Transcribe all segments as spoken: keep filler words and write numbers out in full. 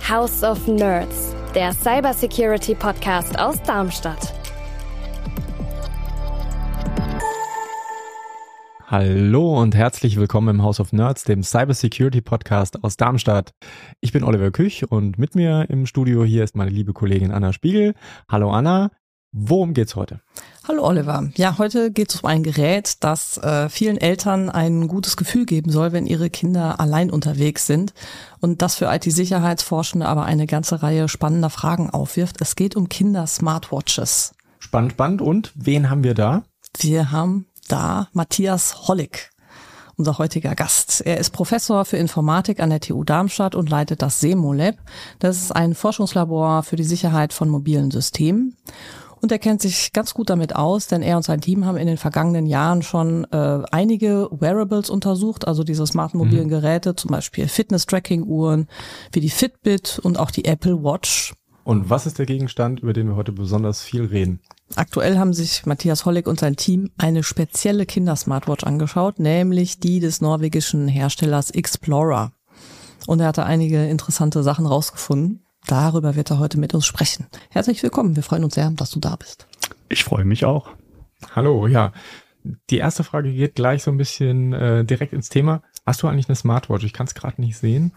House of Nerds, der Cybersecurity-Podcast aus Darmstadt. Hallo und herzlich willkommen im House of Nerds, dem Cybersecurity-Podcast aus Darmstadt. Ich bin Oliver Küch und mit mir im Studio hier ist meine liebe Kollegin Anna Spiegel. Hallo Anna, worum geht's heute? Hallo Oliver. Ja, heute geht es um ein Gerät, das äh, vielen Eltern ein gutes Gefühl geben soll, wenn ihre Kinder allein unterwegs sind und das für I T-Sicherheitsforschende aber eine ganze Reihe spannender Fragen aufwirft. Es geht um Kinder-Smartwatches. Spannend, spannend. Und wen haben wir da? Wir haben da Matthias Hollig, unser heutiger Gast. Er ist Professor für Informatik an der T U Darmstadt und leitet das SEMO-Lab. Das ist ein Forschungslabor für die Sicherheit von mobilen Systemen. Und er kennt sich ganz gut damit aus, denn er und sein Team haben in den vergangenen Jahren schon äh, einige Wearables untersucht, also diese smarten mobilen mhm. Geräte, zum Beispiel Fitness-Tracking-Uhren wie die Fitbit und auch die Apple Watch. Und was ist der Gegenstand, über den wir heute besonders viel reden? Aktuell haben sich Matthias Hollig und sein Team eine spezielle Kinder-Smartwatch angeschaut, nämlich die des norwegischen Herstellers Xplora. Und er hatte einige interessante Sachen rausgefunden. Darüber wird er heute mit uns sprechen. Herzlich willkommen, wir freuen uns sehr, dass du da bist. Ich freue mich auch. Hallo, ja. Die erste Frage geht gleich so ein bisschen äh, direkt ins Thema. Hast du eigentlich eine Smartwatch? Ich kann es gerade nicht sehen.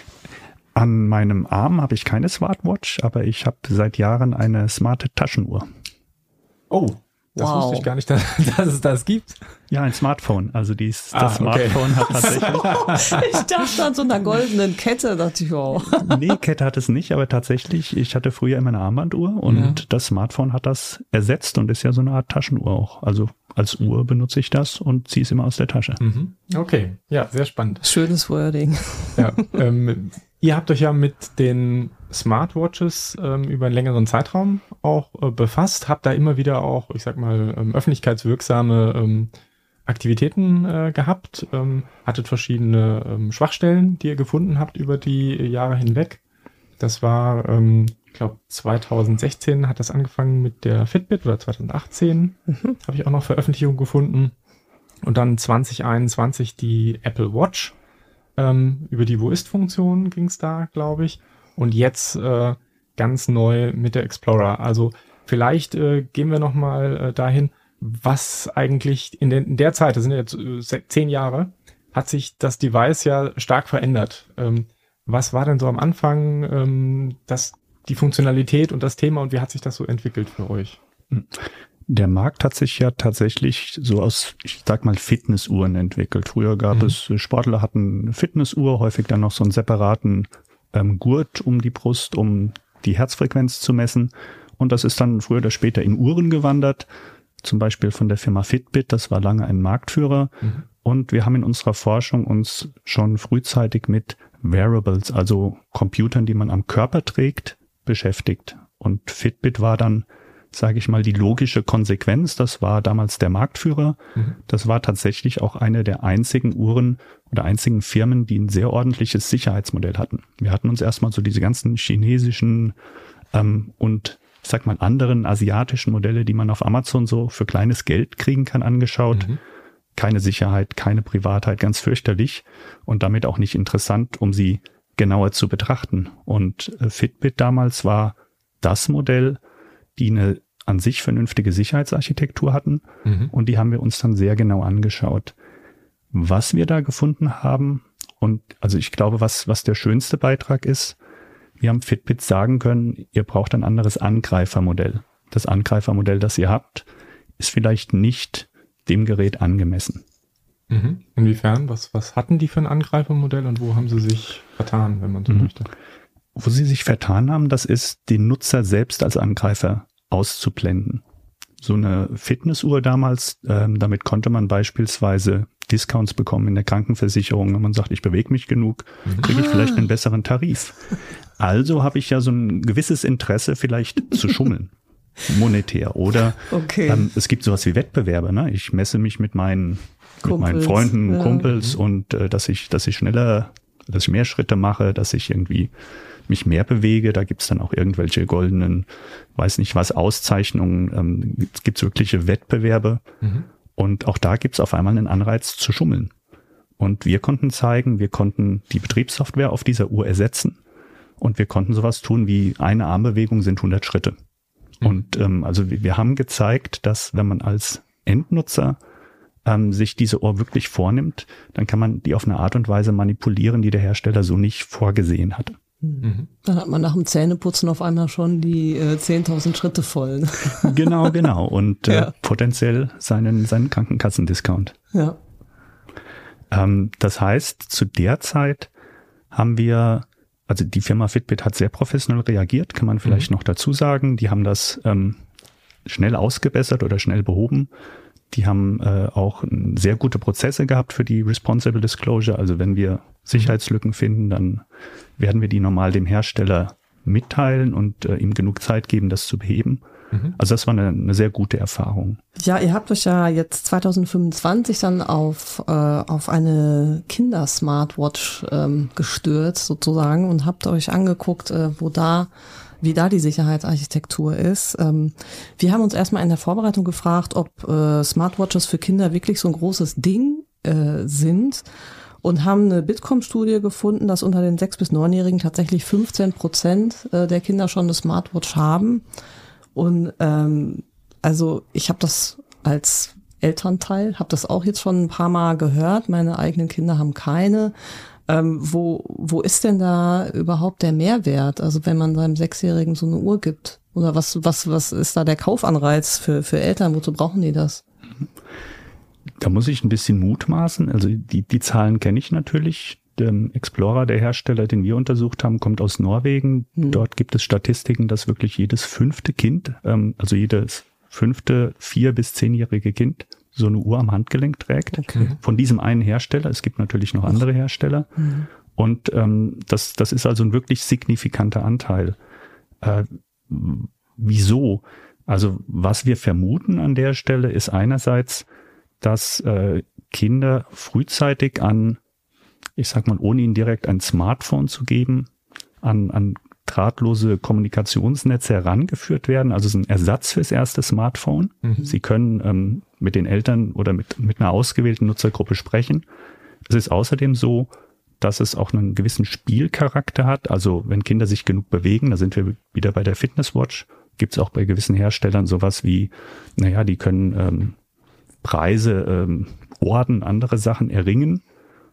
An meinem Arm habe ich keine Smartwatch, aber ich habe seit Jahren eine smarte Taschenuhr. Oh, das wow. wusste ich gar nicht, dass, dass es das gibt. Ja, ein Smartphone. Also dies, ah, das Smartphone okay. hat tatsächlich... Ich dachte an so einer goldenen Kette, dachte ich auch. Nee, Kette hat es nicht, aber tatsächlich, ich hatte früher immer eine Armbanduhr und ja. das Smartphone hat das ersetzt und ist ja so eine Art Taschenuhr auch. Also als Uhr benutze ich das und ziehe es immer aus der Tasche. Mhm. Okay, ja, sehr spannend. Schönes Wording. Ja, ähm, ihr habt euch ja mit den Smartwatches ähm, über einen längeren Zeitraum auch äh, befasst, habt da immer wieder auch, ich sag mal, ähm, öffentlichkeitswirksame ähm, Aktivitäten äh, gehabt, ähm, hattet verschiedene ähm, Schwachstellen, die ihr gefunden habt über die Jahre hinweg. Das war, ähm, ich glaube, zwanzig sechzehn hat das angefangen mit der Fitbit oder zwanzig achtzehn mhm. habe ich auch noch Veröffentlichungen gefunden. Und dann zwanzig einundzwanzig die Apple Watch. Ähm, über die Wo-ist-Funktion ging es da, glaube ich. Und jetzt äh, ganz neu mit der Xplora. Also vielleicht äh, gehen wir nochmal äh, dahin, was eigentlich in, den, in der Zeit, das sind jetzt äh, zehn Jahre, hat sich das Device ja stark verändert. Ähm, was war denn so am Anfang ähm, das, die Funktionalität und das Thema und wie hat sich das so entwickelt für euch? Der Markt hat sich ja tatsächlich so aus, ich sag mal, Fitnessuhren entwickelt. Früher gab mhm. es, Sportler hatten eine Fitnessuhr, häufig dann noch so einen separaten ähm, Gurt um die Brust, um die Herzfrequenz zu messen. Und das ist dann früher oder später in Uhren gewandert, zum Beispiel von der Firma Fitbit, das war lange ein Marktführer. Mhm. Und wir haben in unserer Forschung uns schon frühzeitig mit Wearables, also Computern, die man am Körper trägt, beschäftigt. Und Fitbit war dann, sage ich mal, die logische Konsequenz. Das war damals der Marktführer. Mhm. Das war tatsächlich auch eine der einzigen Uhren oder einzigen Firmen, die ein sehr ordentliches Sicherheitsmodell hatten. Wir hatten uns erstmal so diese ganzen chinesischen ähm, und ich sag mal anderen asiatischen Modelle, die man auf Amazon so für kleines Geld kriegen kann, angeschaut. Mhm. Keine Sicherheit, keine Privatheit, ganz fürchterlich und damit auch nicht interessant, um sie genauer zu betrachten. Und äh, Fitbit damals war das Modell, die eine an sich vernünftige Sicherheitsarchitektur hatten. Mhm. Und die haben wir uns dann sehr genau angeschaut. Was wir da gefunden haben, und also ich glaube, was, was der schönste Beitrag ist, wir haben Fitbit sagen können, ihr braucht ein anderes Angreifermodell. Das Angreifermodell, das ihr habt, ist vielleicht nicht dem Gerät angemessen. Mhm. Inwiefern? Was, was hatten die für ein Angreifermodell und wo haben sie sich vertan, wenn man so mhm. möchte? Wo sie sich vertan haben, das ist, den Nutzer selbst als Angreifer auszublenden. So eine Fitnessuhr damals, ähm, damit konnte man beispielsweise Discounts bekommen in der Krankenversicherung. Wenn man sagt, ich bewege mich genug, kriege ich vielleicht einen besseren Tarif. Also habe ich ja so ein gewisses Interesse, vielleicht zu schummeln, monetär. Oder okay. ähm, es gibt sowas wie Wettbewerbe. Ne? Ich messe mich mit meinen, mit meinen Freunden, ja. Kumpels und äh, dass ich, dass ich schneller, dass ich mehr Schritte mache, dass ich irgendwie mich mehr bewege. Da gibt's dann auch irgendwelche goldenen, weiß nicht was, Auszeichnungen. Ähm, es gibt wirkliche Wettbewerbe. Mhm. Und auch da gibt's auf einmal einen Anreiz zu schummeln. Und wir konnten zeigen, wir konnten die Betriebssoftware auf dieser Uhr ersetzen Und wir konnten sowas tun wie eine Armbewegung sind hundert Schritte. Mhm. Und ähm, also wir, wir haben gezeigt, dass wenn man als Endnutzer ähm, sich diese Uhr wirklich vornimmt, dann kann man die auf eine Art und Weise manipulieren, die der Hersteller so nicht vorgesehen hatte. Mhm. Dann hat man nach dem Zähneputzen auf einmal schon die äh, zehntausend Schritte voll. Genau, genau. Und äh, ja. potenziell seinen, seinen Krankenkassendiscount. Ja. Ähm, das heißt, zu der Zeit haben wir, also die Firma Fitbit hat sehr professionell reagiert, kann man vielleicht mhm. noch dazu sagen. Die haben das ähm, schnell ausgebessert oder schnell behoben. Die haben äh, auch sehr gute Prozesse gehabt für die Responsible Disclosure. Also wenn wir Sicherheitslücken finden, dann werden wir die normal dem Hersteller mitteilen und äh, ihm genug Zeit geben, das zu beheben. Mhm. Also das war eine, eine sehr gute Erfahrung. Ja, ihr habt euch ja jetzt zwanzig fünfundzwanzig dann auf äh, auf eine Kinder-Smartwatch ähm, gestürzt sozusagen und habt euch angeguckt, äh, wo da wie da die Sicherheitsarchitektur ist. Ähm, wir haben uns erstmal in der Vorbereitung gefragt, ob äh, Smartwatches für Kinder wirklich so ein großes Ding äh, sind und haben eine Bitkom-Studie gefunden, dass unter den sechs- bis neunjährigen tatsächlich fünfzehn Prozent äh, der Kinder schon eine Smartwatch haben. Und ähm, also ich habe das als Elternteil, habe das auch jetzt schon ein paar Mal gehört. Meine eigenen Kinder haben keine. Ähm, wo wo ist denn da überhaupt der Mehrwert? Also wenn man seinem Sechsjährigen so eine Uhr gibt, oder was was was ist da der Kaufanreiz für für Eltern? Wozu brauchen die das? Da muss ich ein bisschen mutmaßen. Also die die Zahlen kenne ich natürlich. Der Explorer, der Hersteller, den wir untersucht haben, kommt aus Norwegen. Hm. Dort gibt es Statistiken, dass wirklich jedes fünfte Kind, ähm, also jedes fünfte vier- bis zehnjährige Kind so eine Uhr am Handgelenk trägt. Okay. Von diesem einen Hersteller. Es gibt natürlich noch andere Hersteller. Mhm. Und ähm, das, das ist also ein wirklich signifikanter Anteil. Äh, wieso? Also was wir vermuten an der Stelle ist einerseits, dass äh, Kinder frühzeitig an, ich sag mal, ohne ihnen direkt ein Smartphone zu geben, an, an drahtlose Kommunikationsnetze herangeführt werden, also es ist ein Ersatz fürs erste Smartphone. Mhm. Sie können ähm, mit den Eltern oder mit, mit einer ausgewählten Nutzergruppe sprechen. Es ist außerdem so, dass es auch einen gewissen Spielcharakter hat. Also wenn Kinder sich genug bewegen, da sind wir wieder bei der Fitnesswatch, gibt es auch bei gewissen Herstellern sowas wie, naja, die können ähm, Preise, ähm, Orden, andere Sachen erringen.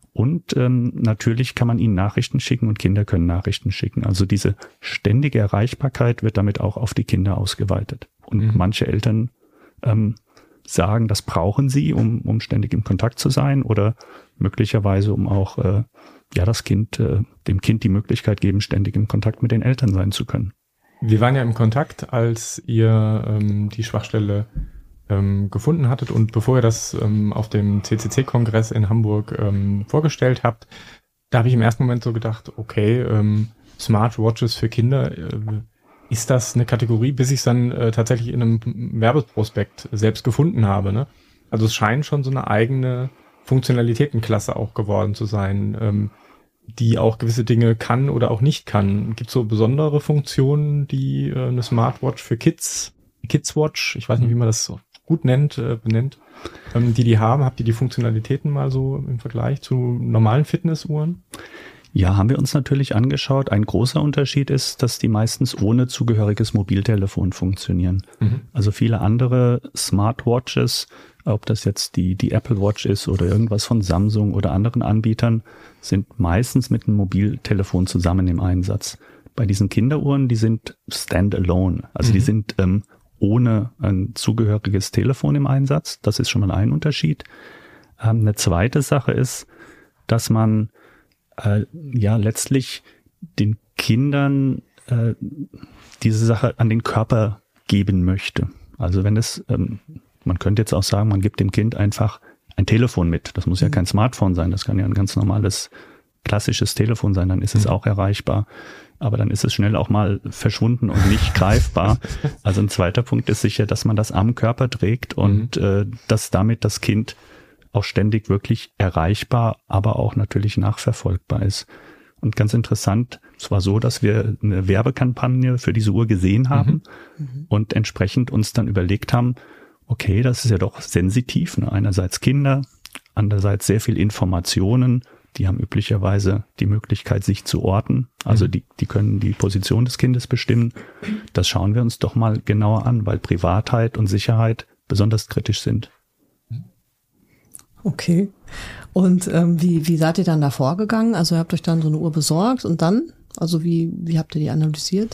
Und ähm, natürlich kann man ihnen Nachrichten schicken und Kinder können Nachrichten schicken. Also diese ständige Erreichbarkeit wird damit auch auf die Kinder ausgeweitet. Und mhm. manche Eltern ähm, sagen, das brauchen sie, um, um ständig im Kontakt zu sein oder möglicherweise, um auch äh, ja das Kind, äh, dem Kind die Möglichkeit geben, ständig im Kontakt mit den Eltern sein zu können. Wir waren ja im Kontakt, als ihr ähm, die Schwachstelle ähm, gefunden hattet und bevor ihr das ähm, auf dem C C C-Kongress in Hamburg ähm, vorgestellt habt, da habe ich im ersten Moment so gedacht, okay, ähm, Smartwatches für Kinder, äh, ist das eine Kategorie, bis ich es dann äh, tatsächlich in einem Werbeprospekt selbst gefunden habe, ne? Also es scheint schon so eine eigene Funktionalitätenklasse auch geworden zu sein, ähm, die auch gewisse Dinge kann oder auch nicht kann. Gibt es so besondere Funktionen, die äh, eine Smartwatch für Kids, Kidswatch, ich weiß nicht, wie man das so gut nennt, äh, benennt, ähm, die die haben? Habt ihr die Funktionalitäten mal so im Vergleich zu normalen Fitnessuhren? Ja, haben wir uns natürlich angeschaut. Ein großer Unterschied ist, dass die meistens ohne zugehöriges Mobiltelefon funktionieren. Mhm. Also viele andere Smartwatches, ob das jetzt die, die Apple Watch ist oder irgendwas von Samsung oder anderen Anbietern, sind meistens mit einem Mobiltelefon zusammen im Einsatz. Bei diesen Kinderuhren, die sind standalone. Also mhm. die sind ähm, ohne ein zugehöriges Telefon im Einsatz. Das ist schon mal ein Unterschied. Ähm, eine zweite Sache ist, dass man äh, ja letztlich den Kindern äh, diese Sache an den Körper geben möchte. Also wenn es, ähm, man könnte jetzt auch sagen, man gibt dem Kind einfach ein Telefon mit. Das muss ja kein Smartphone sein, das kann ja ein ganz normales, klassisches Telefon sein, dann ist es auch erreichbar. Aber dann ist es schnell auch mal verschwunden und nicht greifbar. Also ein zweiter Punkt ist sicher, dass man das am Körper trägt und mhm. äh, dass damit das Kind auch ständig wirklich erreichbar, aber auch natürlich nachverfolgbar ist. Und ganz interessant, es war so, dass wir eine Werbekampagne für diese Uhr gesehen haben mhm. und entsprechend uns dann überlegt haben, okay, das ist ja doch sensitiv, ne? Einerseits Kinder, andererseits sehr viel Informationen, Die haben üblicherweise die Möglichkeit, sich zu orten. Also mhm. die, die können die Position des Kindes bestimmen. Das schauen wir uns doch mal genauer an, weil Privatheit und Sicherheit besonders kritisch sind. Okay. Und ähm, wie, wie seid ihr dann da vorgegangen? Also ihr habt euch dann so eine Uhr besorgt und dann? Also wie, wie habt ihr die analysiert?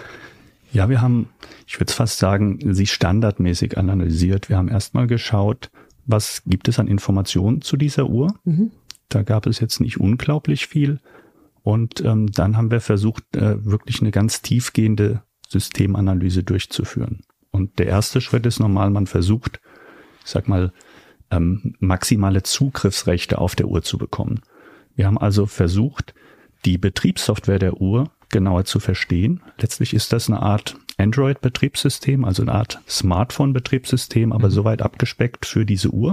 Ja, wir haben, ich würde fast sagen, sie standardmäßig analysiert. Wir haben erstmal geschaut, was gibt es an Informationen zu dieser Uhr. Mhm. Da gab es jetzt nicht unglaublich viel. Und ähm, dann haben wir versucht, äh, wirklich eine ganz tiefgehende Systemanalyse durchzuführen. Und der erste Schritt ist normal, man versucht, ich sag mal, ähm, maximale Zugriffsrechte auf der Uhr zu bekommen. Wir haben also versucht, die Betriebssoftware der Uhr genauer zu verstehen. Letztlich ist das eine Art Android-Betriebssystem, also eine Art Smartphone-Betriebssystem, aber mhm. soweit abgespeckt für diese Uhr.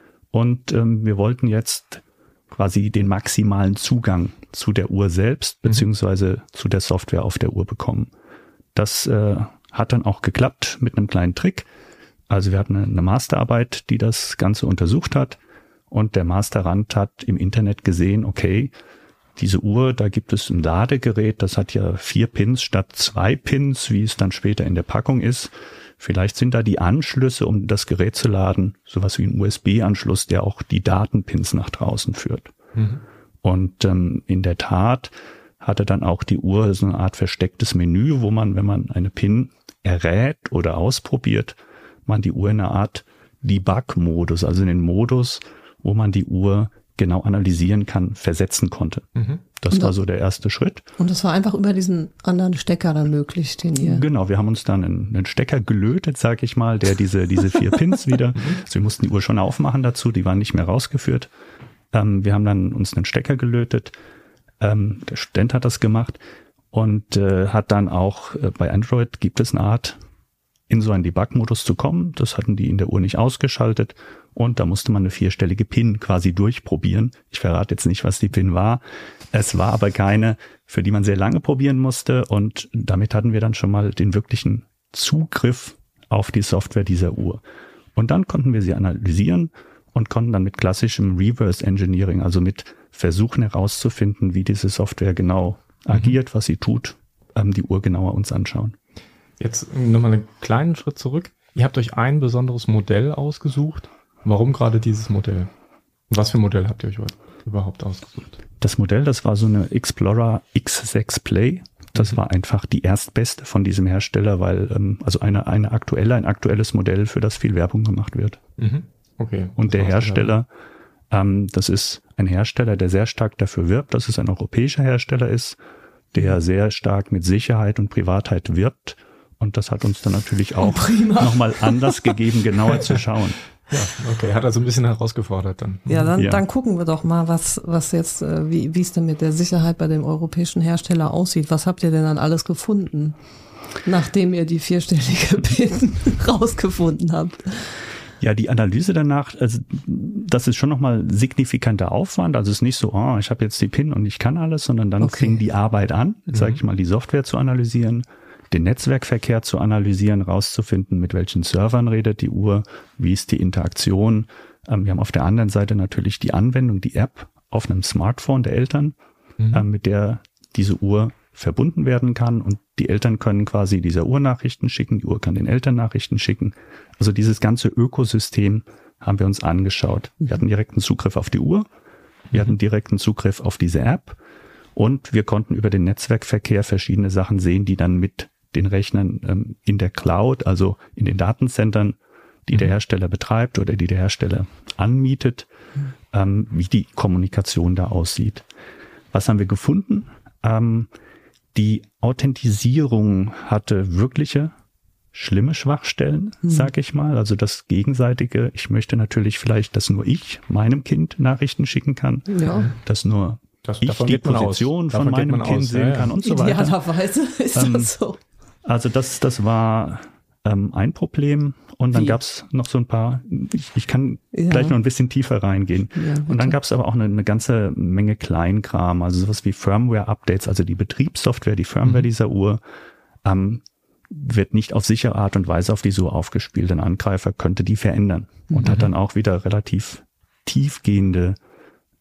Und ähm, wir wollten jetzt quasi den maximalen Zugang zu der Uhr selbst, beziehungsweise mhm. zu der Software auf der Uhr bekommen. Das äh, hat dann auch geklappt mit einem kleinen Trick. Also wir hatten eine Masterarbeit, die das Ganze untersucht hat, und der Masterand hat im Internet gesehen, okay, diese Uhr, da gibt es ein Ladegerät, das hat ja vier Pins statt zwei Pins, wie es dann später in der Packung ist. Vielleicht sind da die Anschlüsse, um das Gerät zu laden, sowas wie ein U S B-Anschluss, der auch die Datenpins nach draußen führt. Mhm. Und ähm, in der Tat hatte dann auch die Uhr so eine Art verstecktes Menü, wo man, wenn man eine Pin errät oder ausprobiert, man die Uhr in einer Art Debug-Modus, also in den Modus, wo man die Uhr genau analysieren kann, versetzen konnte. Mhm. Das und war so der erste Schritt. Und das war einfach über diesen anderen Stecker dann möglich, den ihr... Genau, wir haben uns dann einen, einen Stecker gelötet, sag ich mal, der diese diese vier Pins wieder, also wir mussten die Uhr schon aufmachen dazu, die waren nicht mehr rausgeführt. Ähm, wir haben dann uns einen Stecker gelötet, ähm, der Student hat das gemacht und äh, hat dann auch, äh, bei Android gibt es eine Art, in so einen Debug-Modus zu kommen. Das hatten die in der Uhr nicht ausgeschaltet. Und da musste man eine vierstellige PIN quasi durchprobieren. Ich verrate jetzt nicht, was die PIN war. Es war aber keine, für die man sehr lange probieren musste. Und damit hatten wir dann schon mal den wirklichen Zugriff auf die Software dieser Uhr. Und dann konnten wir sie analysieren und konnten dann mit klassischem Reverse Engineering, also mit Versuchen herauszufinden, wie diese Software genau mhm. agiert, was sie tut, ähm, die Uhr genauer uns anschauen. Jetzt nochmal einen kleinen Schritt zurück. Ihr habt euch ein besonderes Modell ausgesucht. Warum gerade dieses Modell? Was für ein Modell habt ihr euch überhaupt ausgesucht? Das Modell, das war so eine Explorer X sechs Play. Das mhm. war einfach die erstbeste von diesem Hersteller, weil ähm, also eine, eine aktuelle, ein aktuelles Modell, für das viel Werbung gemacht wird. Mhm. Okay. Und der Hersteller, ähm, das ist ein Hersteller, der sehr stark dafür wirbt, dass es ein europäischer Hersteller ist, der sehr stark mit Sicherheit und Privatheit wirbt. Und das hat uns dann natürlich auch oh, nochmal Anlass gegeben, genauer zu schauen. Ja, okay, hat also ein bisschen herausgefordert dann. Ja, dann, ja. dann gucken wir doch mal, was, was jetzt, wie, wie es denn mit der Sicherheit bei dem europäischen Hersteller aussieht. Was habt ihr denn dann alles gefunden, nachdem ihr die vierstellige PIN rausgefunden habt? Ja, die Analyse danach, also das ist schon nochmal signifikanter Aufwand. Also es ist nicht so, oh, ich habe jetzt die PIN und ich kann alles, sondern dann okay. fing die Arbeit an, mhm. sage ich mal, die Software zu analysieren, den Netzwerkverkehr zu analysieren, rauszufinden, mit welchen Servern redet die Uhr, wie ist die Interaktion. Ähm, wir haben auf der anderen Seite natürlich die Anwendung, die App auf einem Smartphone der Eltern, mhm. ähm, mit der diese Uhr verbunden werden kann, und die Eltern können quasi dieser Uhr Nachrichten schicken, die Uhr kann den Eltern Nachrichten schicken. Also dieses ganze Ökosystem haben wir uns angeschaut. Wir hatten direkten Zugriff auf die Uhr, wir hatten direkten Zugriff auf diese App, und wir konnten über den Netzwerkverkehr verschiedene Sachen sehen, die dann mit den Rechnern ähm, in der Cloud, also in den Datencentern, die mhm. der Hersteller betreibt oder die der Hersteller anmietet, mhm. ähm, wie die Kommunikation da aussieht. Was haben wir gefunden? Ähm, die Authentisierung hatte wirkliche schlimme Schwachstellen, mhm. sag ich mal. Also das Gegenseitige. Ich möchte natürlich vielleicht, dass nur ich meinem Kind Nachrichten schicken kann, ja. dass nur das, ich die Position von meinem Kind aus. sehen ja, ja. kann und so weiter. Idealerweise ist ähm, das so. Also das, das war ähm, ein Problem. Und dann gab es noch so ein paar, ich, ich kann ja. gleich noch ein bisschen tiefer reingehen. Ja, und dann gab es aber auch eine, eine ganze Menge Kleinkram, also sowas wie Firmware-Updates, also die Betriebssoftware, die Firmware mhm. dieser Uhr, ähm, wird nicht auf sichere Art und Weise auf die Uhr aufgespielt. Ein Angreifer könnte die verändern und mhm. hat dann auch wieder relativ tiefgehende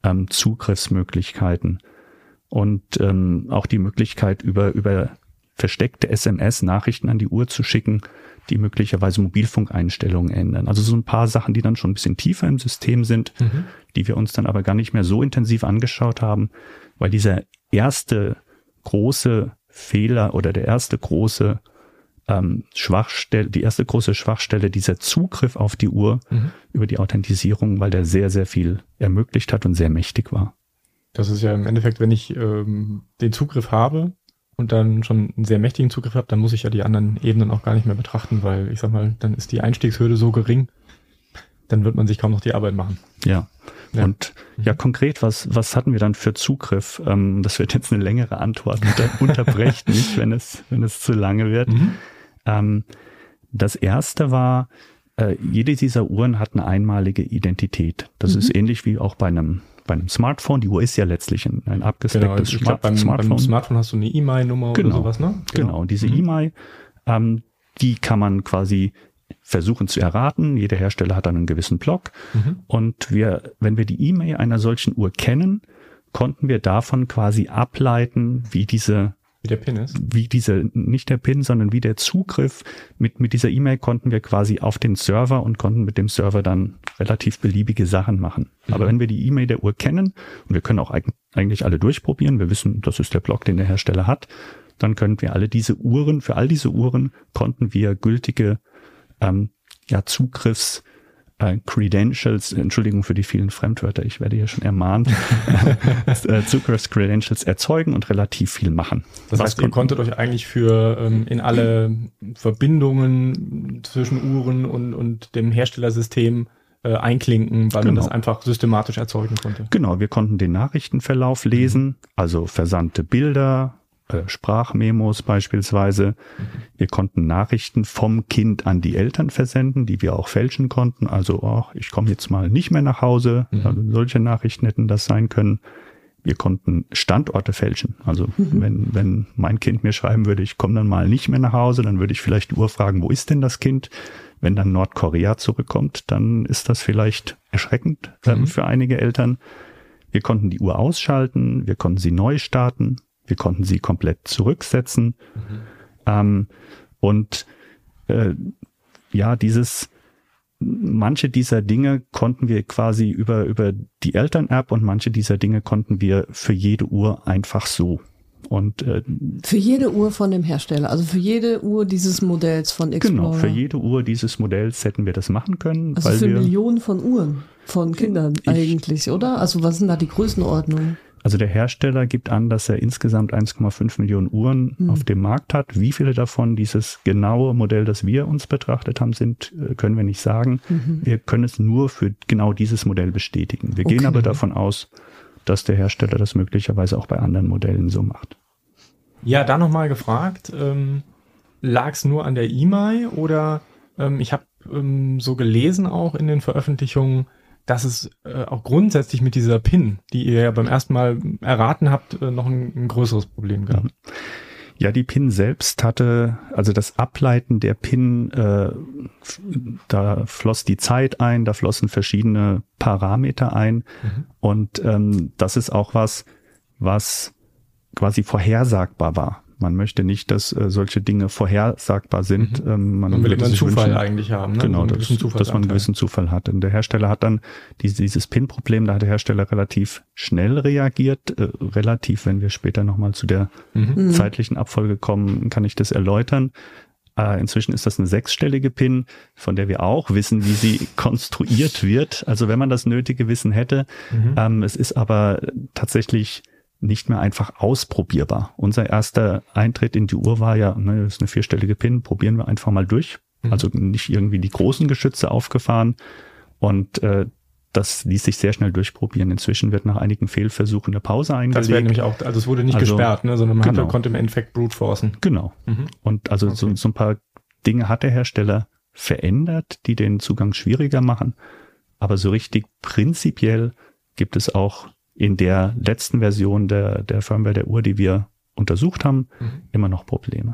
ähm, Zugriffsmöglichkeiten und ähm, auch die Möglichkeit, über, über versteckte S M S Nachrichten an die Uhr zu schicken, die möglicherweise Mobilfunkeinstellungen ändern. Also so ein paar Sachen, die dann schon ein bisschen tiefer im System sind, mhm. die wir uns dann aber gar nicht mehr so intensiv angeschaut haben, weil dieser erste große Fehler oder der erste große ähm, Schwachstelle, die erste große Schwachstelle, dieser Zugriff auf die Uhr mhm. über die Authentisierung, weil der sehr, sehr viel ermöglicht hat und sehr mächtig war. Das ist ja im Endeffekt, wenn ich ähm, den Zugriff habe und dann schon einen sehr mächtigen Zugriff habe, dann muss ich ja die anderen Ebenen auch gar nicht mehr betrachten, weil ich sag mal, dann ist die Einstiegshürde so gering, dann wird man sich kaum noch die Arbeit machen. Ja. Ja. Und ja, konkret, was, was hatten wir dann für Zugriff? Ähm, das wird jetzt eine längere Antwort, unter, unterbrecht nicht, wenn es, wenn es zu lange wird. Mhm. Ähm, das erste war, äh, jede dieser Uhren hat eine einmalige Identität. Das mhm. ist ähnlich wie auch bei einem, bei einem Smartphone. Die Uhr ist ja letztlich ein, ein abgespecktes genau, Smart- beim, Smartphone. Beim Smartphone hast du eine E M I-Nummer genau. oder sowas, ne? Genau, genau. Diese mhm. E M I, ähm, die kann man quasi versuchen zu erraten. Jeder Hersteller hat dann einen gewissen Block. Mhm. Und wir, wenn wir die E M I einer solchen Uhr kennen, konnten wir davon quasi ableiten, wie diese, wie der PIN ist, wie diese, nicht der PIN, sondern wie der Zugriff mit, mit dieser E M I konnten wir quasi auf den Server und konnten mit dem Server dann relativ beliebige Sachen machen. Mhm. Aber wenn wir die E M I der Uhr kennen, und wir können auch eigentlich alle durchprobieren, wir wissen, das ist der Block, den der Hersteller hat, dann können wir alle diese Uhren, für all diese Uhren konnten wir gültige Ähm, ja, Zugriffs äh, Credentials, Entschuldigung für die vielen Fremdwörter, ich werde hier schon ermahnt, äh, Zugriffs-Credentials erzeugen und relativ viel machen. Das heißt, ihr konntet euch eigentlich für ähm, in alle Verbindungen zwischen Uhren und, und dem Herstellersystem äh, einklinken, weil genau. man das einfach systematisch erzeugen konnte. Genau, wir konnten den Nachrichtenverlauf lesen, mhm. also versandte Bilder, Sprachmemos beispielsweise. Mhm. Wir konnten Nachrichten vom Kind an die Eltern versenden, die wir auch fälschen konnten. Also, oh, ich komme jetzt mal nicht mehr nach Hause. Mhm. Also solche Nachrichten hätten das sein können. Wir konnten Standorte fälschen. Also mhm. wenn, wenn mein Kind mir schreiben würde, ich komme dann mal nicht mehr nach Hause, dann würde ich vielleicht die Uhr fragen, wo ist denn das Kind? Wenn dann Nordkorea zurückkommt, dann ist das vielleicht erschreckend mhm. ähm, für einige Eltern. Wir konnten die Uhr ausschalten, wir konnten sie neu starten. Wir konnten sie komplett zurücksetzen. Mhm. Ähm, und äh, ja, dieses, manche dieser Dinge konnten wir quasi über, über die Eltern-App und manche dieser Dinge konnten wir für jede Uhr einfach so. Und äh, für jede Uhr von dem Hersteller, also für jede Uhr dieses Modells von Explorer. Genau, für jede Uhr dieses Modells hätten wir das machen können. Also weil für wir, Millionen von Uhren von Kindern ich, eigentlich, oder? Also was sind da die Größenordnungen? Also der Hersteller gibt an, dass er insgesamt eins Komma fünf Millionen Uhren mhm. auf dem Markt hat. Wie viele davon dieses genaue Modell, das wir uns betrachtet haben, sind, können wir nicht sagen. Mhm. Wir können es nur für genau dieses Modell bestätigen. Wir okay. gehen aber davon aus, dass der Hersteller das möglicherweise auch bei anderen Modellen so macht. Ja, da nochmal gefragt, ähm, lag es nur an der E M I oder ähm, ich habe ähm, so gelesen auch in den Veröffentlichungen, dass es äh, auch grundsätzlich mit dieser PIN, die ihr ja beim ersten Mal erraten habt, äh, noch ein, ein größeres Problem gab. Ja, die PIN selbst hatte, also das Ableiten der PIN, äh, da floss die Zeit ein, da flossen verschiedene Parameter ein mhm. und ähm, das ist auch was, was quasi vorhersagbar war. Man möchte nicht, dass äh, solche Dinge vorhersagbar sind. Mhm. Ähm, man, man will immer einen Zufall wünschen, eigentlich haben. Ne? Genau, so dass, dass man einen gewissen Zufall hat. Und der Hersteller hat dann dieses, dieses PIN-Problem, da hat der Hersteller relativ schnell reagiert. Äh, relativ, wenn wir später nochmal zu der mhm. zeitlichen Abfolge kommen, kann ich das erläutern. Äh, inzwischen ist das eine sechsstellige PIN, von der wir auch wissen, wie sie konstruiert wird. Also wenn man das nötige Wissen hätte. Mhm. Ähm, es ist aber tatsächlich nicht mehr einfach ausprobierbar. Unser erster Eintritt in die Uhr war ja, ne, das ist eine vierstellige PIN, probieren wir einfach mal durch. Mhm. Also nicht irgendwie die großen Geschütze aufgefahren und äh, das ließ sich sehr schnell durchprobieren. Inzwischen wird nach einigen Fehlversuchen eine Pause eingelegt. Das wäre nämlich auch, also es wurde nicht also, gesperrt, ne, sondern man genau. hatte, konnte im Endeffekt brute forcen. Genau. Mhm. Und also okay. so, so ein paar Dinge hat der Hersteller verändert, die den Zugang schwieriger machen. Aber so richtig prinzipiell gibt es auch in der letzten Version der, der Firmware der Uhr, die wir untersucht haben, mhm. immer noch Probleme.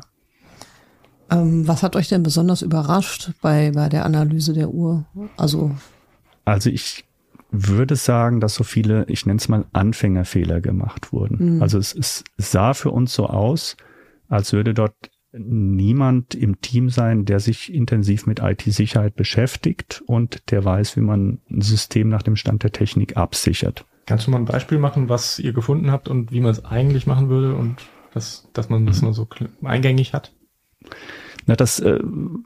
Ähm, was hat euch denn besonders überrascht bei, bei der Analyse der Uhr? Also, also ich würde sagen, dass so viele, ich nenne es mal Anfängerfehler gemacht wurden. Mhm. Also es, es sah für uns so aus, als würde dort niemand im Team sein, der sich intensiv mit I T-Sicherheit beschäftigt und der weiß, wie man ein System nach dem Stand der Technik absichert. Kannst du mal ein Beispiel machen, was ihr gefunden habt und wie man es eigentlich machen würde und das, dass man das mhm. mal so eingängig hat? Na, das äh,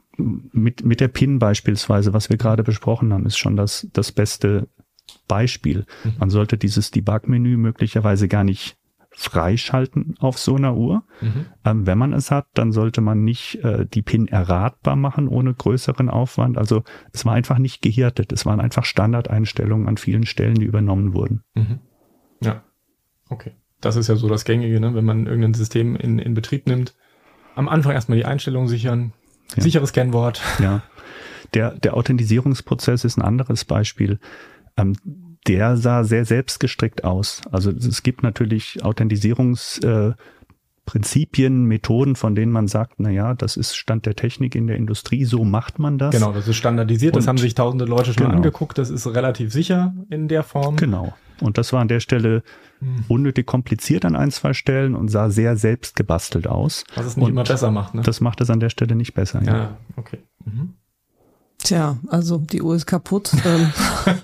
mit mit der P I N beispielsweise, was wir gerade besprochen haben, ist schon das das beste Beispiel. Mhm. Man sollte dieses Debug-Menü möglicherweise gar nicht freischalten auf so einer Uhr. Mhm. Ähm, wenn man es hat, dann sollte man nicht äh, die P I N erratbar machen ohne größeren Aufwand. Also es war einfach nicht gehärtet. Es waren einfach Standardeinstellungen an vielen Stellen, die übernommen wurden. Mhm. Ja, okay. Das ist ja so das Gängige, ne? Wenn man irgendein System in, in Betrieb nimmt. Am Anfang erstmal die Einstellungen sichern. Ja. Sicheres Kennwort. Ja. Der, der Authentisierungsprozess ist ein anderes Beispiel. Ähm, der sah sehr selbstgestrickt aus. Also es gibt natürlich Authentisierungsprinzipien, äh, Methoden, von denen man sagt, na ja, das ist Stand der Technik in der Industrie, so macht man das. Genau, das ist standardisiert, und das haben sich tausende Leute schon genau. angeguckt, das ist relativ sicher in der Form. Genau. Und das war an der Stelle hm. unnötig kompliziert an ein, zwei Stellen und sah sehr selbst gebastelt aus. Was es nicht und immer besser macht, ne? Das macht es an der Stelle nicht besser. Ja, ja. Okay. Mhm. Tja, also die Uhr ist kaputt. ähm,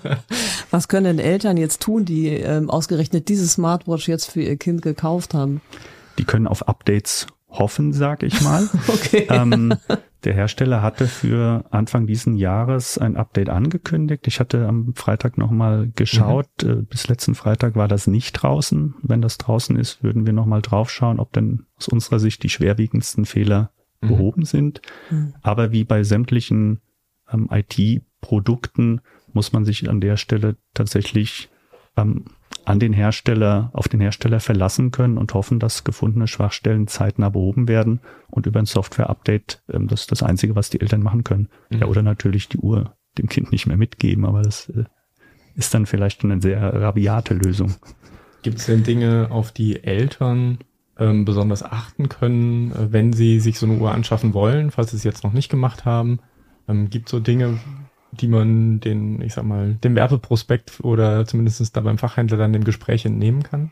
was können denn Eltern jetzt tun, die ähm, ausgerechnet diese Smartwatch jetzt für ihr Kind gekauft haben? Die können auf Updates hoffen, sag ich mal. Okay. Ähm, der Hersteller hatte für Anfang diesen Jahres ein Update angekündigt. Ich hatte am Freitag nochmal geschaut. Mhm. Bis letzten Freitag war das nicht draußen. Wenn das draußen ist, würden wir nochmal drauf schauen, ob denn aus unserer Sicht die schwerwiegendsten Fehler mhm. behoben sind. Mhm. Aber wie bei sämtlichen ähm, I T-Produkten muss man sich an der Stelle tatsächlich ähm, an den Hersteller, auf den Hersteller verlassen können und hoffen, dass gefundene Schwachstellen zeitnah behoben werden und über ein Software-Update, ähm, das ist das Einzige, was die Eltern machen können. Mhm. Ja, oder natürlich die Uhr dem Kind nicht mehr mitgeben, aber das äh, ist dann vielleicht eine sehr rabiate Lösung. Gibt es denn Dinge, auf die Eltern ähm, besonders achten können, äh, wenn sie sich so eine Uhr anschaffen wollen, falls sie es jetzt noch nicht gemacht haben? Ähm, gibt es so Dinge, die man den, ich sag mal, dem Werbeprospekt oder zumindest da beim Fachhändler dann dem Gespräch entnehmen kann?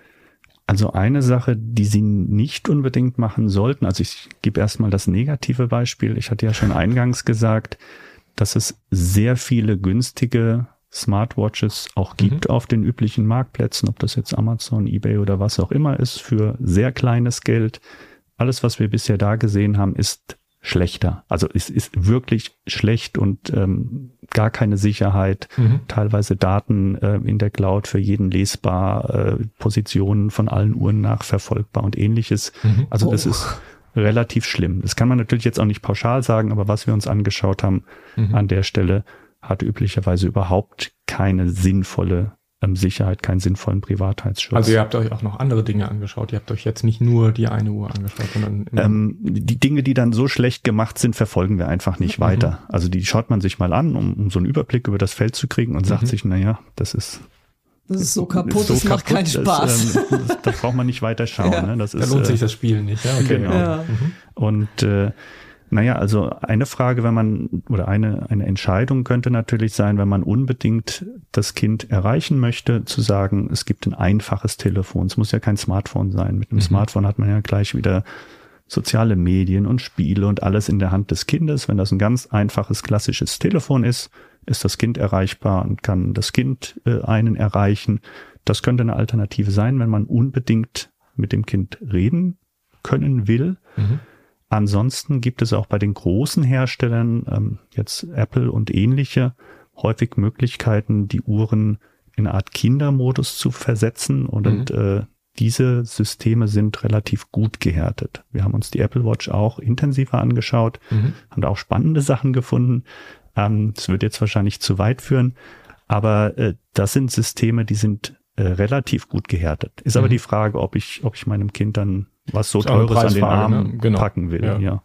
Also eine Sache, die Sie nicht unbedingt machen sollten, also ich gebe erstmal das negative Beispiel. Ich hatte ja schon eingangs gesagt, dass es sehr viele günstige Smartwatches auch gibt mhm. auf den üblichen Marktplätzen, ob das jetzt Amazon, eBay oder was auch immer ist, für sehr kleines Geld. Alles, was wir bisher da gesehen haben, ist schlechter. Also es ist wirklich schlecht und ähm, gar keine Sicherheit. Mhm. Teilweise Daten äh, in der Cloud für jeden lesbar, äh, Positionen von allen Uhren nachverfolgbar und ähnliches. Mhm. Also oh. das ist relativ schlimm. Das kann man natürlich jetzt auch nicht pauschal sagen, aber was wir uns angeschaut haben mhm. an der Stelle, hat üblicherweise überhaupt keine sinnvolle ähm, Sicherheit, keinen sinnvollen Privatheitsschutz. Also ihr habt euch auch noch andere Dinge angeschaut. Ihr habt euch jetzt nicht nur die eine Uhr angeschaut, sondern ähm, die Dinge, die dann so schlecht gemacht sind, verfolgen wir einfach nicht mhm. weiter. Also die schaut man sich mal an, um, um so einen Überblick über das Feld zu kriegen und mhm. sagt sich, naja, das ist Das ist so kaputt, das so macht keinen Spaß. Das, ähm, da braucht man nicht weiter schauen. Ja. Ne? Das da ist, lohnt äh, sich das Spiel nicht. Ja, okay. Genau. Ja. Mhm. Und äh, naja, also eine Frage, wenn man, oder eine, eine Entscheidung könnte natürlich sein, wenn man unbedingt das Kind erreichen möchte, zu sagen, es gibt ein einfaches Telefon. Es muss ja kein Smartphone sein. Mit einem mhm. Smartphone hat man ja gleich wieder soziale Medien und Spiele und alles in der Hand des Kindes. Wenn das ein ganz einfaches, klassisches Telefon ist, ist das Kind erreichbar und kann das Kind äh, einen erreichen. Das könnte eine Alternative sein, wenn man unbedingt mit dem Kind reden können will. Mhm. Ansonsten gibt es auch bei den großen Herstellern, ähm, jetzt Apple und ähnliche, häufig Möglichkeiten, die Uhren in eine Art Kindermodus zu versetzen. Und, mhm. und äh, diese Systeme sind relativ gut gehärtet. Wir haben uns die Apple Watch auch intensiver angeschaut, mhm. haben da auch spannende Sachen gefunden. Ähm, das wird jetzt wahrscheinlich zu weit führen, aber äh, das sind Systeme, die sind äh, relativ gut gehärtet. Ist mhm. aber die Frage, ob ich, ob ich meinem Kind dann was so Teures an den Arm ne? genau. packen will. Ja. Ja.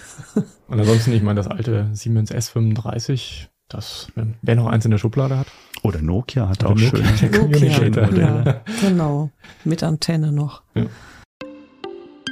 Und ansonsten, ich meine, das alte Siemens S fünfunddreißig, das, wer noch eins in der Schublade hat. Oder Nokia hat Oder auch Nokia, schöne Communicator-Modelle. Ja, genau, mit Antenne noch. Ja.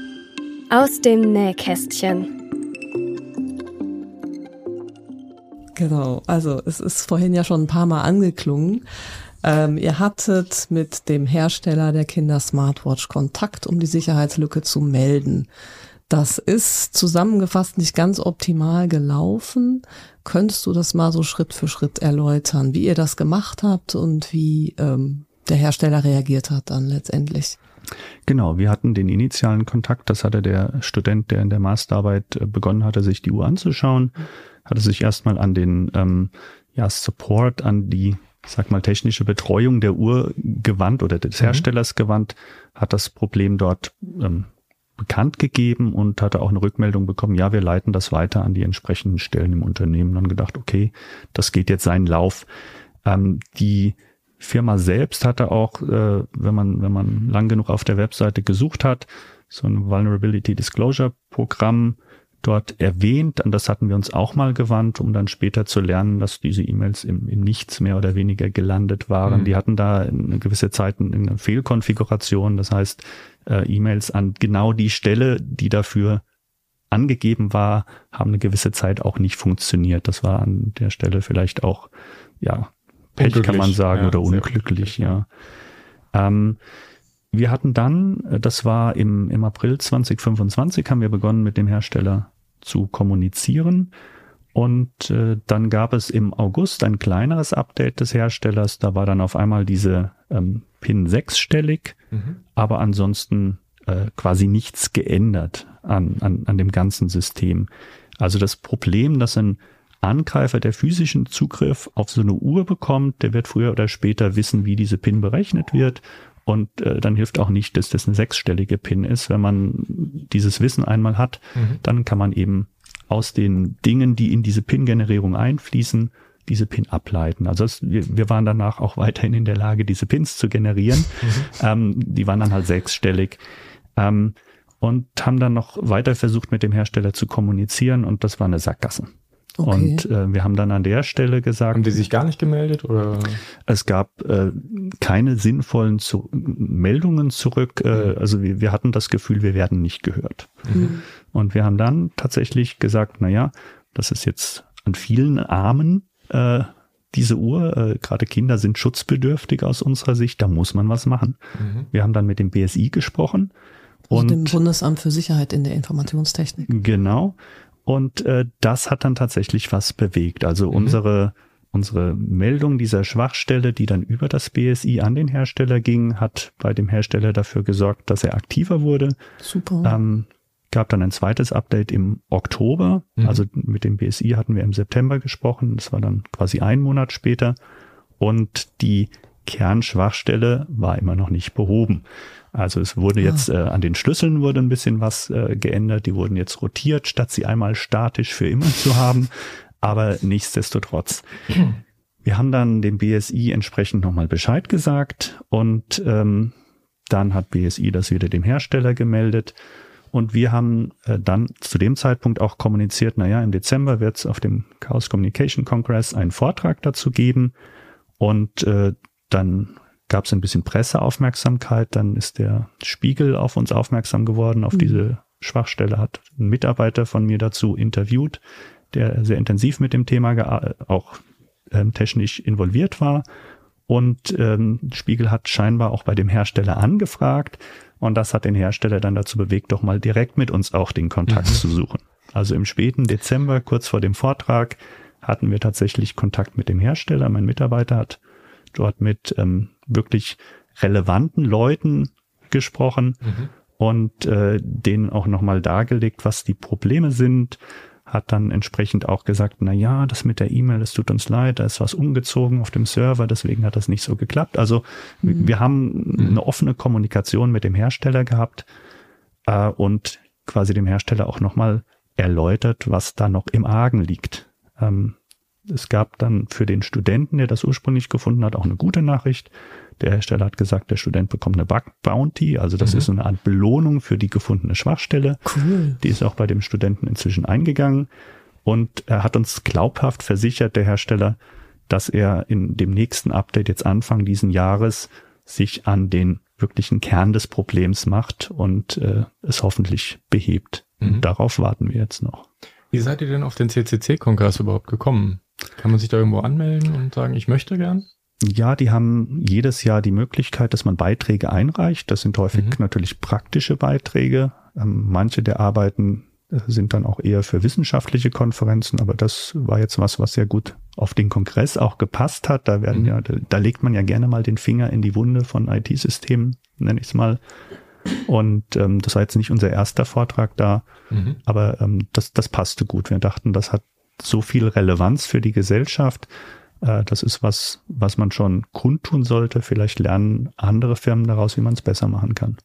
Aus dem Nähkästchen. Genau, also es ist vorhin ja schon ein paar Mal angeklungen. Ähm, ihr hattet mit dem Hersteller der Kinder-Smartwatch Kontakt, um die Sicherheitslücke zu melden. Das ist zusammengefasst nicht ganz optimal gelaufen. Könntest du das mal so Schritt für Schritt erläutern, wie ihr das gemacht habt und wie ähm, der Hersteller reagiert hat dann letztendlich? Genau, wir hatten den initialen Kontakt, das hatte der Student, der in der Masterarbeit begonnen hatte, sich die Uhr anzuschauen, hatte sich erstmal an den ähm, ja, Support, an die, ich sag mal, technische Betreuung der Uhr gewandt oder des Herstellers mhm. gewandt, hat das Problem dort ähm, bekannt gegeben und hatte auch eine Rückmeldung bekommen, ja, wir leiten das weiter an die entsprechenden Stellen im Unternehmen. Und dann gedacht, okay, das geht jetzt seinen Lauf. Ähm, die Firma selbst hatte auch, äh, wenn man wenn man lang genug auf der Webseite gesucht hat, so ein Vulnerability Disclosure Programm dort erwähnt. An das hatten wir uns auch mal gewandt, um dann später zu lernen, dass diese E-Mails im, im Nichts mehr oder weniger gelandet waren. Mhm. Die hatten da eine gewisse Zeit eine Fehlkonfiguration. Das heißt, äh, E-Mails an genau die Stelle, die dafür angegeben war, haben eine gewisse Zeit auch nicht funktioniert. Das war an der Stelle vielleicht auch, ja, Pech kann man sagen, ja, oder unglücklich, ja. Ähm, wir hatten dann, das war im, im April zwanzig fünfundzwanzig, haben wir begonnen mit dem Hersteller zu kommunizieren und äh, dann gab es im August ein kleineres Update des Herstellers, da war dann auf einmal diese ähm, Pin sechsstellig, mhm. aber ansonsten äh, quasi nichts geändert an, an, an dem ganzen System. Also das Problem, dass ein Angreifer, der physischen Zugriff auf so eine Uhr bekommt, der wird früher oder später wissen, wie diese Pin berechnet wird. Und äh, dann hilft auch nicht, dass das eine sechsstellige Pin ist. Wenn man dieses Wissen einmal hat, mhm. dann kann man eben aus den Dingen, die in diese Pin-Generierung einfließen, diese Pin ableiten. Also das, wir, wir waren danach auch weiterhin in der Lage, diese Pins zu generieren. Mhm. Ähm, die waren dann halt sechsstellig. Ähm, und haben dann noch weiter versucht, mit dem Hersteller zu kommunizieren. Und das war eine Sackgasse. Okay. Und äh, wir haben dann an der Stelle gesagt... Haben die sich gar nicht gemeldet? Oder? Es gab äh, keine sinnvollen zu- Meldungen zurück. Äh, also wir, wir hatten das Gefühl, wir werden nicht gehört. Mhm. Und wir haben dann tatsächlich gesagt, naja, das ist jetzt an vielen Armen äh, diese Uhr. Äh, gerade Kinder sind schutzbedürftig aus unserer Sicht. Da muss man was machen. Mhm. Wir haben dann mit dem B S I gesprochen. Also und dem Bundesamt für Sicherheit in der Informationstechnik. Genau. Und äh, das hat dann tatsächlich was bewegt. Also mhm. unsere unsere Meldung dieser Schwachstelle, die dann über das B S I an den Hersteller ging, hat bei dem Hersteller dafür gesorgt, dass er aktiver wurde. Super. Ähm, gab dann ein zweites Update im Oktober. Mhm. Also mit dem B S I hatten wir im September gesprochen. Das war dann quasi ein Monat später. Und die Kernschwachstelle war immer noch nicht behoben. Also es wurde ja. jetzt äh, an den Schlüsseln wurde ein bisschen was äh, geändert. Die wurden jetzt rotiert, statt sie einmal statisch für immer zu haben. Aber nichtsdestotrotz. Wir haben dann dem B S I entsprechend nochmal Bescheid gesagt und ähm, dann hat B S I das wieder dem Hersteller gemeldet. Und wir haben äh, dann zu dem Zeitpunkt auch kommuniziert, naja, im Dezember wird es auf dem Chaos Communication Congress einen Vortrag dazu geben. Und äh, dann gab es ein bisschen Presseaufmerksamkeit, dann ist der Spiegel auf uns aufmerksam geworden, auf mhm. diese Schwachstelle, hat ein Mitarbeiter von mir dazu interviewt, der sehr intensiv mit dem Thema ge- auch ähm, technisch involviert war. Und ähm, Spiegel hat scheinbar auch bei dem Hersteller angefragt und das hat den Hersteller dann dazu bewegt, doch mal direkt mit uns auch den Kontakt mhm. zu suchen. Also im späten Dezember, kurz vor dem Vortrag, hatten wir tatsächlich Kontakt mit dem Hersteller. Mein Mitarbeiter hat dort mit ähm, wirklich relevanten Leuten gesprochen mhm. und äh, denen auch nochmal dargelegt, was die Probleme sind, hat dann entsprechend auch gesagt, na ja, das mit der E-Mail, das tut uns leid, da ist was umgezogen auf dem Server, deswegen hat das nicht so geklappt. Also mhm. wir haben mhm. eine offene Kommunikation mit dem Hersteller gehabt äh, und quasi dem Hersteller auch nochmal erläutert, was da noch im Argen liegt. Ähm, Es gab dann für den Studenten, der das ursprünglich gefunden hat, auch eine gute Nachricht. Der Hersteller hat gesagt, der Student bekommt eine Bug Bounty, also das mhm. ist so eine Art Belohnung für die gefundene Schwachstelle. Cool. Die ist auch bei dem Studenten inzwischen eingegangen. Und er hat uns glaubhaft versichert, der Hersteller, dass er in dem nächsten Update jetzt Anfang diesen Jahres sich an den wirklichen Kern des Problems macht und äh, es hoffentlich behebt. Mhm. Und darauf warten wir jetzt noch. Wie seid ihr denn auf den C C C-Kongress überhaupt gekommen? Kann man sich da irgendwo anmelden und sagen, ich möchte gern? Ja, die haben jedes Jahr die Möglichkeit, dass man Beiträge einreicht. Das sind häufig mhm. natürlich praktische Beiträge. Ähm, manche der Arbeiten sind dann auch eher für wissenschaftliche Konferenzen, aber das war jetzt was, was sehr gut auf den Kongress auch gepasst hat. Da werden mhm. ja, da, da legt man ja gerne mal den Finger in die Wunde von I T-Systemen, nenne ich es mal. Und ähm, das war jetzt nicht unser erster Vortrag da, mhm. aber ähm, das, das passte gut. Wir dachten, das hat so viel Relevanz für die Gesellschaft. Äh, das ist was, was man schon kundtun sollte. Vielleicht lernen andere Firmen daraus, wie man es besser machen kann.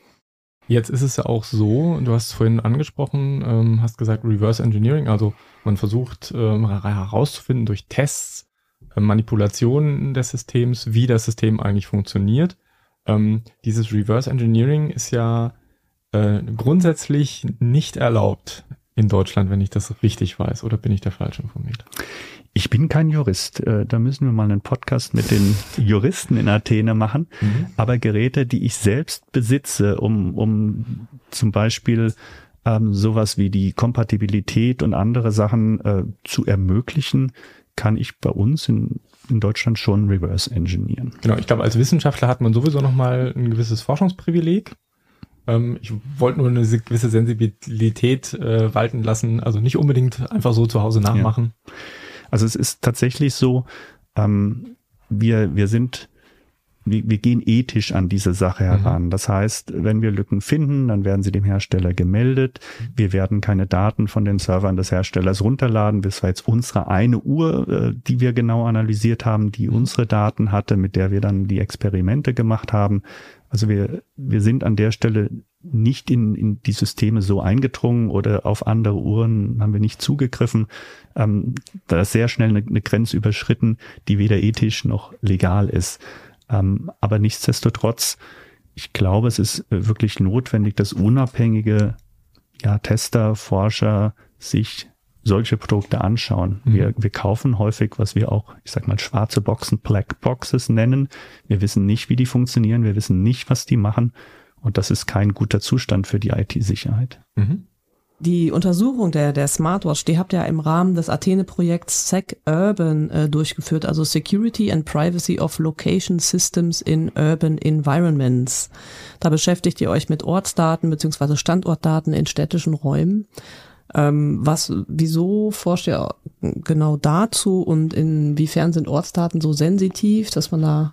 Jetzt ist es ja auch so, du hast es vorhin angesprochen, ähm, hast gesagt Reverse Engineering, also man versucht ähm, herauszufinden durch Tests, äh, Manipulationen des Systems, wie das System eigentlich funktioniert. Ähm, dieses Reverse Engineering ist ja äh, grundsätzlich nicht erlaubt in Deutschland, wenn ich das richtig weiß, oder bin ich da falsch informiert? Ich bin kein Jurist. Da müssen wir mal einen Podcast mit den Juristen in Athene machen. Mhm. Aber Geräte, die ich selbst besitze, um, um zum Beispiel ähm, sowas wie die Kompatibilität und andere Sachen äh, zu ermöglichen, kann ich bei uns in, in Deutschland schon reverse engineeren. Genau, ich glaube, als Wissenschaftler hat man sowieso nochmal ein gewisses Forschungsprivileg. Ähm, ich wollte nur eine gewisse Sensibilität äh, walten lassen, also nicht unbedingt einfach so zu Hause nachmachen. Ja. Also es ist tatsächlich so, ähm, wir, wir sind, wir, wir gehen ethisch an diese Sache heran. Mhm. Das heißt, wenn wir Lücken finden, dann werden sie dem Hersteller gemeldet. Wir werden keine Daten von den Servern des Herstellers runterladen. Das war jetzt unsere eine Uhr, äh, die wir genau analysiert haben, die unsere Daten hatte, mit der wir dann die Experimente gemacht haben. Also wir, wir sind an der Stelle nicht in, in die Systeme so eingedrungen oder auf andere Uhren haben wir nicht zugegriffen. Ähm, da ist sehr schnell eine, eine Grenze überschritten, die weder ethisch noch legal ist. Ähm, aber nichtsdestotrotz, ich glaube, es ist wirklich notwendig, dass unabhängige ja, Tester, Forscher sich solche Produkte anschauen. Mhm. Wir, wir kaufen häufig, was wir auch, ich sag mal, schwarze Boxen, Black Boxes nennen. Wir wissen nicht, wie die funktionieren. Wir wissen nicht, was die machen. Und das ist kein guter Zustand für die I T-Sicherheit. Mhm. Die Untersuchung der, der Smartwatch, die habt ihr im Rahmen des Athene-Projekts SecUrban äh, durchgeführt, also Security and Privacy of Location Systems in Urban Environments. Da beschäftigt ihr euch mit Ortsdaten bzw. Standortdaten in städtischen Räumen. Ähm, was, wieso forscht ihr genau dazu und inwiefern sind Ortsdaten so sensitiv, dass man da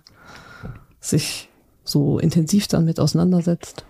sich so intensiv damit auseinandersetzt?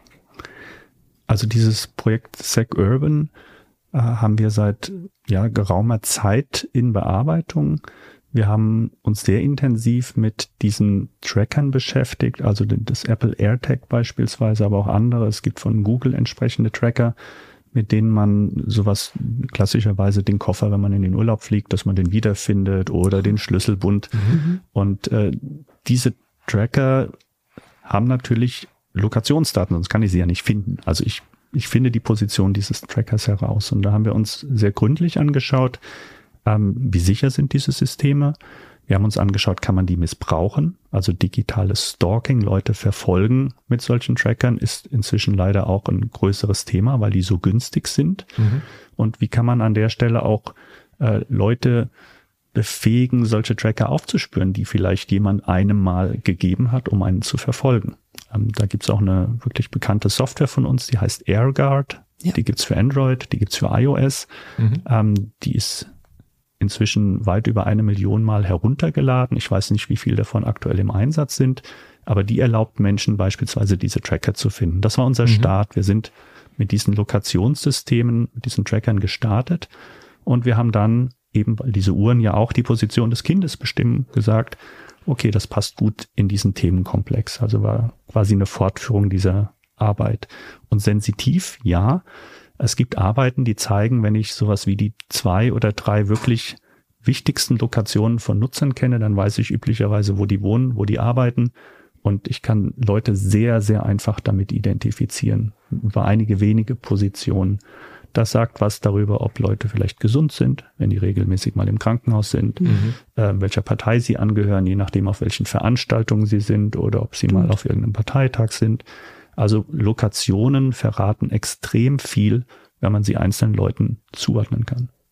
Also dieses Projekt SecUrban äh, haben wir seit ja, geraumer Zeit in Bearbeitung. Wir haben uns sehr intensiv mit diesen Trackern beschäftigt, also das Apple AirTag beispielsweise, aber auch andere. Es gibt von Google entsprechende Tracker, mit denen man sowas klassischerweise den Koffer, wenn man in den Urlaub fliegt, dass man den wiederfindet oder den Schlüsselbund. Mhm. Und äh, diese Tracker haben natürlich Lokationsdaten, sonst kann ich sie ja nicht finden. Also ich, ich finde die Position dieses Trackers heraus. Und da haben wir uns sehr gründlich angeschaut, ähm, wie sicher sind diese Systeme. Wir haben uns angeschaut, kann man die missbrauchen? Also digitales Stalking, Leute verfolgen mit solchen Trackern ist inzwischen leider auch ein größeres Thema, weil die so günstig sind. Mhm. Und wie kann man an der Stelle auch äh, Leute befähigen, solche Tracker aufzuspüren, die vielleicht jemand einem mal gegeben hat, um einen zu verfolgen. Ähm, da gibt's auch eine wirklich bekannte Software von uns, die heißt AirGuard. Ja. Die gibt's für Android, die gibt's für iOS. Mhm. Ähm, die ist inzwischen weit über eine Million Mal heruntergeladen. Ich weiß nicht, wie viel davon aktuell im Einsatz sind, aber die erlaubt Menschen beispielsweise diese Tracker zu finden. Das war unser mhm. Start. Wir sind mit diesen Lokationssystemen, mit diesen Trackern gestartet und wir haben dann eben, weil diese Uhren ja auch die Position des Kindes bestimmen, gesagt, okay, das passt gut in diesen Themenkomplex. Also war quasi eine Fortführung dieser Arbeit. Und sensitiv, ja, es gibt Arbeiten, die zeigen, wenn ich sowas wie die zwei oder drei wirklich wichtigsten Lokationen von Nutzern kenne, dann weiß ich üblicherweise, wo die wohnen, wo die arbeiten. Und ich kann Leute sehr, sehr einfach damit identifizieren, über einige wenige Positionen. Das sagt was darüber, ob Leute vielleicht gesund sind, wenn die regelmäßig mal im Krankenhaus sind, mhm. äh, welcher Partei sie angehören, je nachdem, auf welchen Veranstaltungen sie sind oder ob sie mal auf irgendeinem Parteitag sind. Also Lokationen verraten extrem viel, wenn man sie einzelnen Leuten zuordnen kann.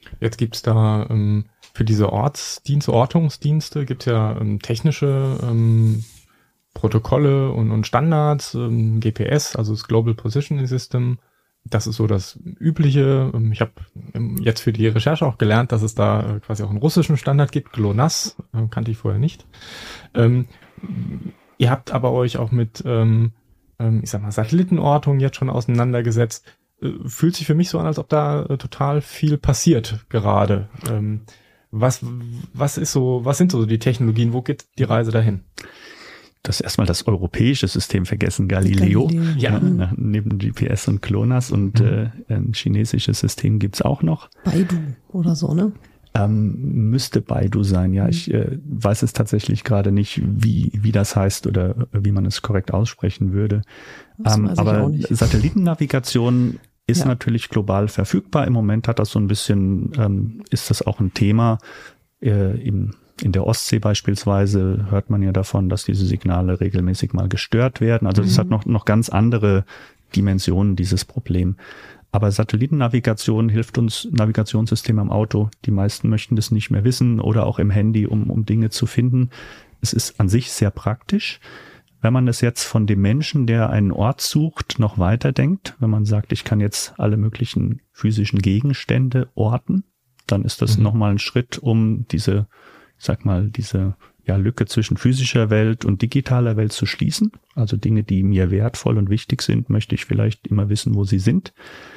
Jetzt gibt's da ähm, für diese Ortsdienste, Ortungsdienste gibt's ja ähm, technische ähm, Protokolle und, und Standards, ähm, G P S, also das Global Positioning System. Das ist so das Übliche. Ähm, ich habe ähm, jetzt für die Recherche auch gelernt, dass es da äh, quasi auch einen russischen Standard gibt, GLONASS, äh, kannte ich vorher nicht. Ähm, ihr habt aber euch auch mit, ähm, ähm, ich sag mal, Satellitenortung jetzt schon auseinandergesetzt. Fühlt sich für mich so an, als ob da äh, total viel passiert gerade. Ähm, was, was ist so, was sind so die Technologien? Wo geht die Reise dahin? Das erstmal das europäische System vergessen, Galileo. Galileo. Ja. Ja, neben G P S und GLONASS und Mhm. äh, ein chinesisches System gibt's auch noch. Baidu oder so, ne? Ähm, müsste Baidu sein, ja. Ich äh, weiß es tatsächlich gerade nicht, wie, wie das heißt oder wie man es korrekt aussprechen würde. Das Ähm, weiß ich auch aber nicht. Satellitennavigation ist Ja. natürlich global verfügbar. Im Moment hat das so ein bisschen, ähm, ist das auch ein Thema. Äh, im, in der Ostsee beispielsweise hört man ja davon, dass diese Signale regelmäßig mal gestört werden. Also das Mhm. hat noch, noch ganz andere Dimensionen, dieses Problem. Aber Satellitennavigation hilft uns, Navigationssysteme am Auto. Die meisten möchten das nicht mehr wissen oder auch im Handy, um, um Dinge zu finden. Es ist an sich sehr praktisch. Wenn man es jetzt von dem Menschen, der einen Ort sucht, noch weiterdenkt, wenn man sagt, ich kann jetzt alle möglichen physischen Gegenstände orten, dann ist das Mhm. nochmal ein Schritt, um diese, ich sag mal, diese ja, Lücke zwischen physischer Welt und digitaler Welt zu schließen. Also Dinge, die mir wertvoll und wichtig sind, möchte ich vielleicht immer wissen, wo sie sind.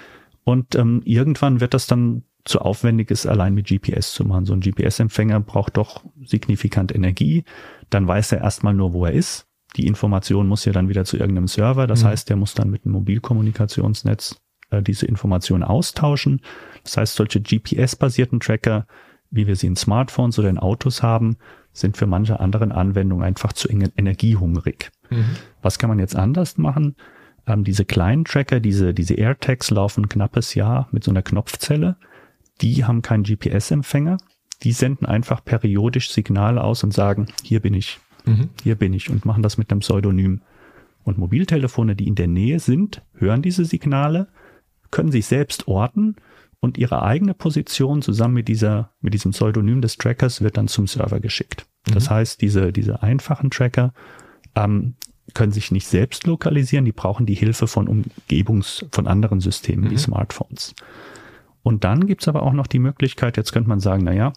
Und ähm, irgendwann wird das dann zu aufwendig, es allein mit G P S zu machen. So ein G P S-Empfänger braucht doch signifikant Energie. Dann weiß er erstmal nur, wo er ist. Die Information muss ja dann wieder zu irgendeinem Server. Das Mhm. heißt, der muss dann mit einem Mobilkommunikationsnetz äh, diese Information austauschen. Das heißt, solche G P S-basierten Tracker, wie wir sie in Smartphones oder in Autos haben, sind für manche anderen Anwendungen einfach zu eng- energiehungrig. Mhm. Was kann man jetzt anders machen? Ähm, diese kleinen Tracker, diese, diese AirTags laufen ein knappes Jahr mit so einer Knopfzelle. Die haben keinen G P S-Empfänger. Die senden einfach periodisch Signale aus und sagen, hier bin ich, Mhm. hier bin ich und machen das mit einem Pseudonym. Und Mobiltelefone, die in der Nähe sind, hören diese Signale, können sich selbst orten und ihre eigene Position zusammen mit dieser, mit diesem Pseudonym des Trackers wird dann zum Server geschickt. Das Mhm. heißt, diese, diese einfachen Tracker ähm, können sich nicht selbst lokalisieren, die brauchen die Hilfe von Umgebungs-, von anderen Systemen Mhm. wie Smartphones. Und dann gibt's aber auch noch die Möglichkeit, jetzt könnte man sagen, naja,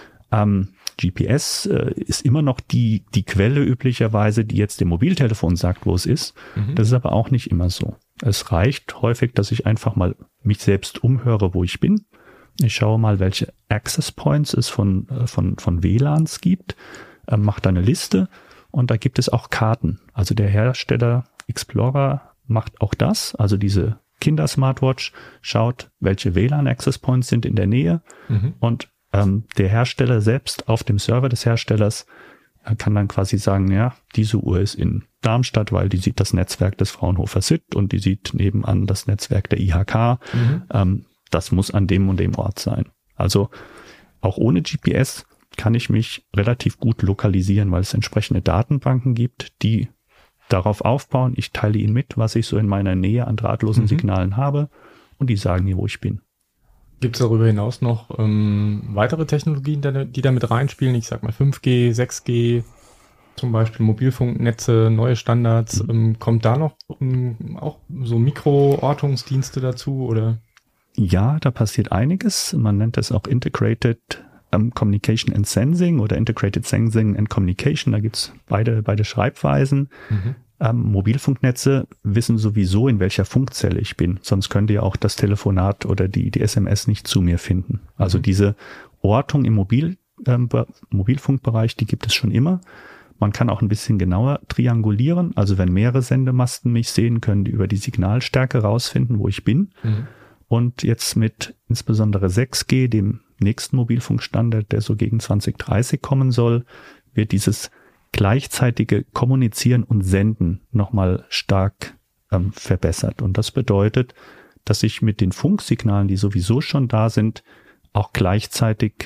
ähm, G P S äh, ist immer noch die, die Quelle üblicherweise, die jetzt dem Mobiltelefon sagt, wo es ist. Mhm. Das ist aber auch nicht immer so. Es reicht häufig, dass ich einfach mal mich selbst umhöre, wo ich bin. Ich schaue mal, welche Access Points es von, äh, von, von W L A Ns gibt, äh, mache da eine Liste und da gibt es auch Karten. Also der Hersteller Explorer macht auch das, also diese Kinder-Smartwatch schaut, welche W L A N-Access Points sind in der Nähe Mhm. und ähm, der Hersteller selbst auf dem Server des Herstellers äh, kann dann quasi sagen, ja, diese Uhr ist in Darmstadt, weil die sieht das Netzwerk des Fraunhofer S I T und die sieht nebenan das Netzwerk der I H K. Mhm. Ähm, das muss an dem und dem Ort sein. Also auch ohne G P S kann ich mich relativ gut lokalisieren, weil es entsprechende Datenbanken gibt, die darauf aufbauen. Ich teile ihnen mit, was ich so in meiner Nähe an drahtlosen Mhm. Signalen habe und die sagen mir, wo ich bin. Gibt es darüber hinaus noch ähm, weitere Technologien, die, die da mit reinspielen? Ich sag mal fünf G, sechs G, zum Beispiel Mobilfunknetze, neue Standards. Mhm. Ähm, kommt da noch ähm, auch so Mikroortungsdienste dazu oder? Ja, da passiert einiges. Man nennt es auch Integrated um, Communication and Sensing oder Integrated Sensing and Communication. Da gibt's beide, beide Schreibweisen. Mhm. Ähm, Mobilfunknetze wissen sowieso, in welcher Funkzelle ich bin. Sonst könnte ja auch das Telefonat oder die, die S M S nicht zu mir finden. Also Mhm. diese Ortung im Mobil, ähm, Be- Mobilfunkbereich, die gibt es schon immer. Man kann auch ein bisschen genauer triangulieren. Also wenn mehrere Sendemasten mich sehen, können die über die Signalstärke rausfinden, wo ich bin. Mhm. Und jetzt mit insbesondere sechs G, dem nächsten Mobilfunkstandard, der so gegen zwanzig dreißig kommen soll, wird dieses gleichzeitige Kommunizieren und Senden nochmal stark ähm, verbessert. Und das bedeutet, dass ich mit den Funksignalen, die sowieso schon da sind, auch gleichzeitig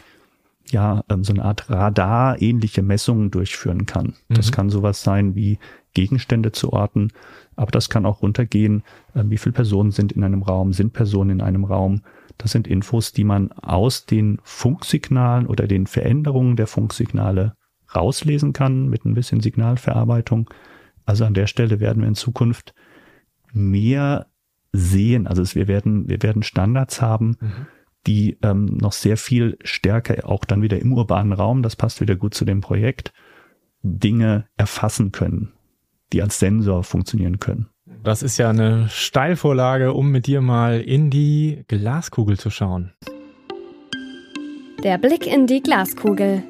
ja ähm, so eine Art Radar-ähnliche Messungen durchführen kann. Mhm. Das kann sowas sein wie Gegenstände zu orten, aber das kann auch runtergehen, äh, wie viele Personen sind in einem Raum, sind Personen in einem Raum. Das sind Infos, die man aus den Funksignalen oder den Veränderungen der Funksignale rauslesen kann mit ein bisschen Signalverarbeitung. Also an der Stelle werden wir in Zukunft mehr sehen. Also es, wir werden, wir werden Standards haben, mhm. die ähm, noch sehr viel stärker auch dann wieder im urbanen Raum, das passt wieder gut zu dem Projekt, Dinge erfassen können, die als Sensor funktionieren können. Das ist ja eine Steilvorlage, um mit dir mal in die Glaskugel zu schauen. Der Blick in die Glaskugel.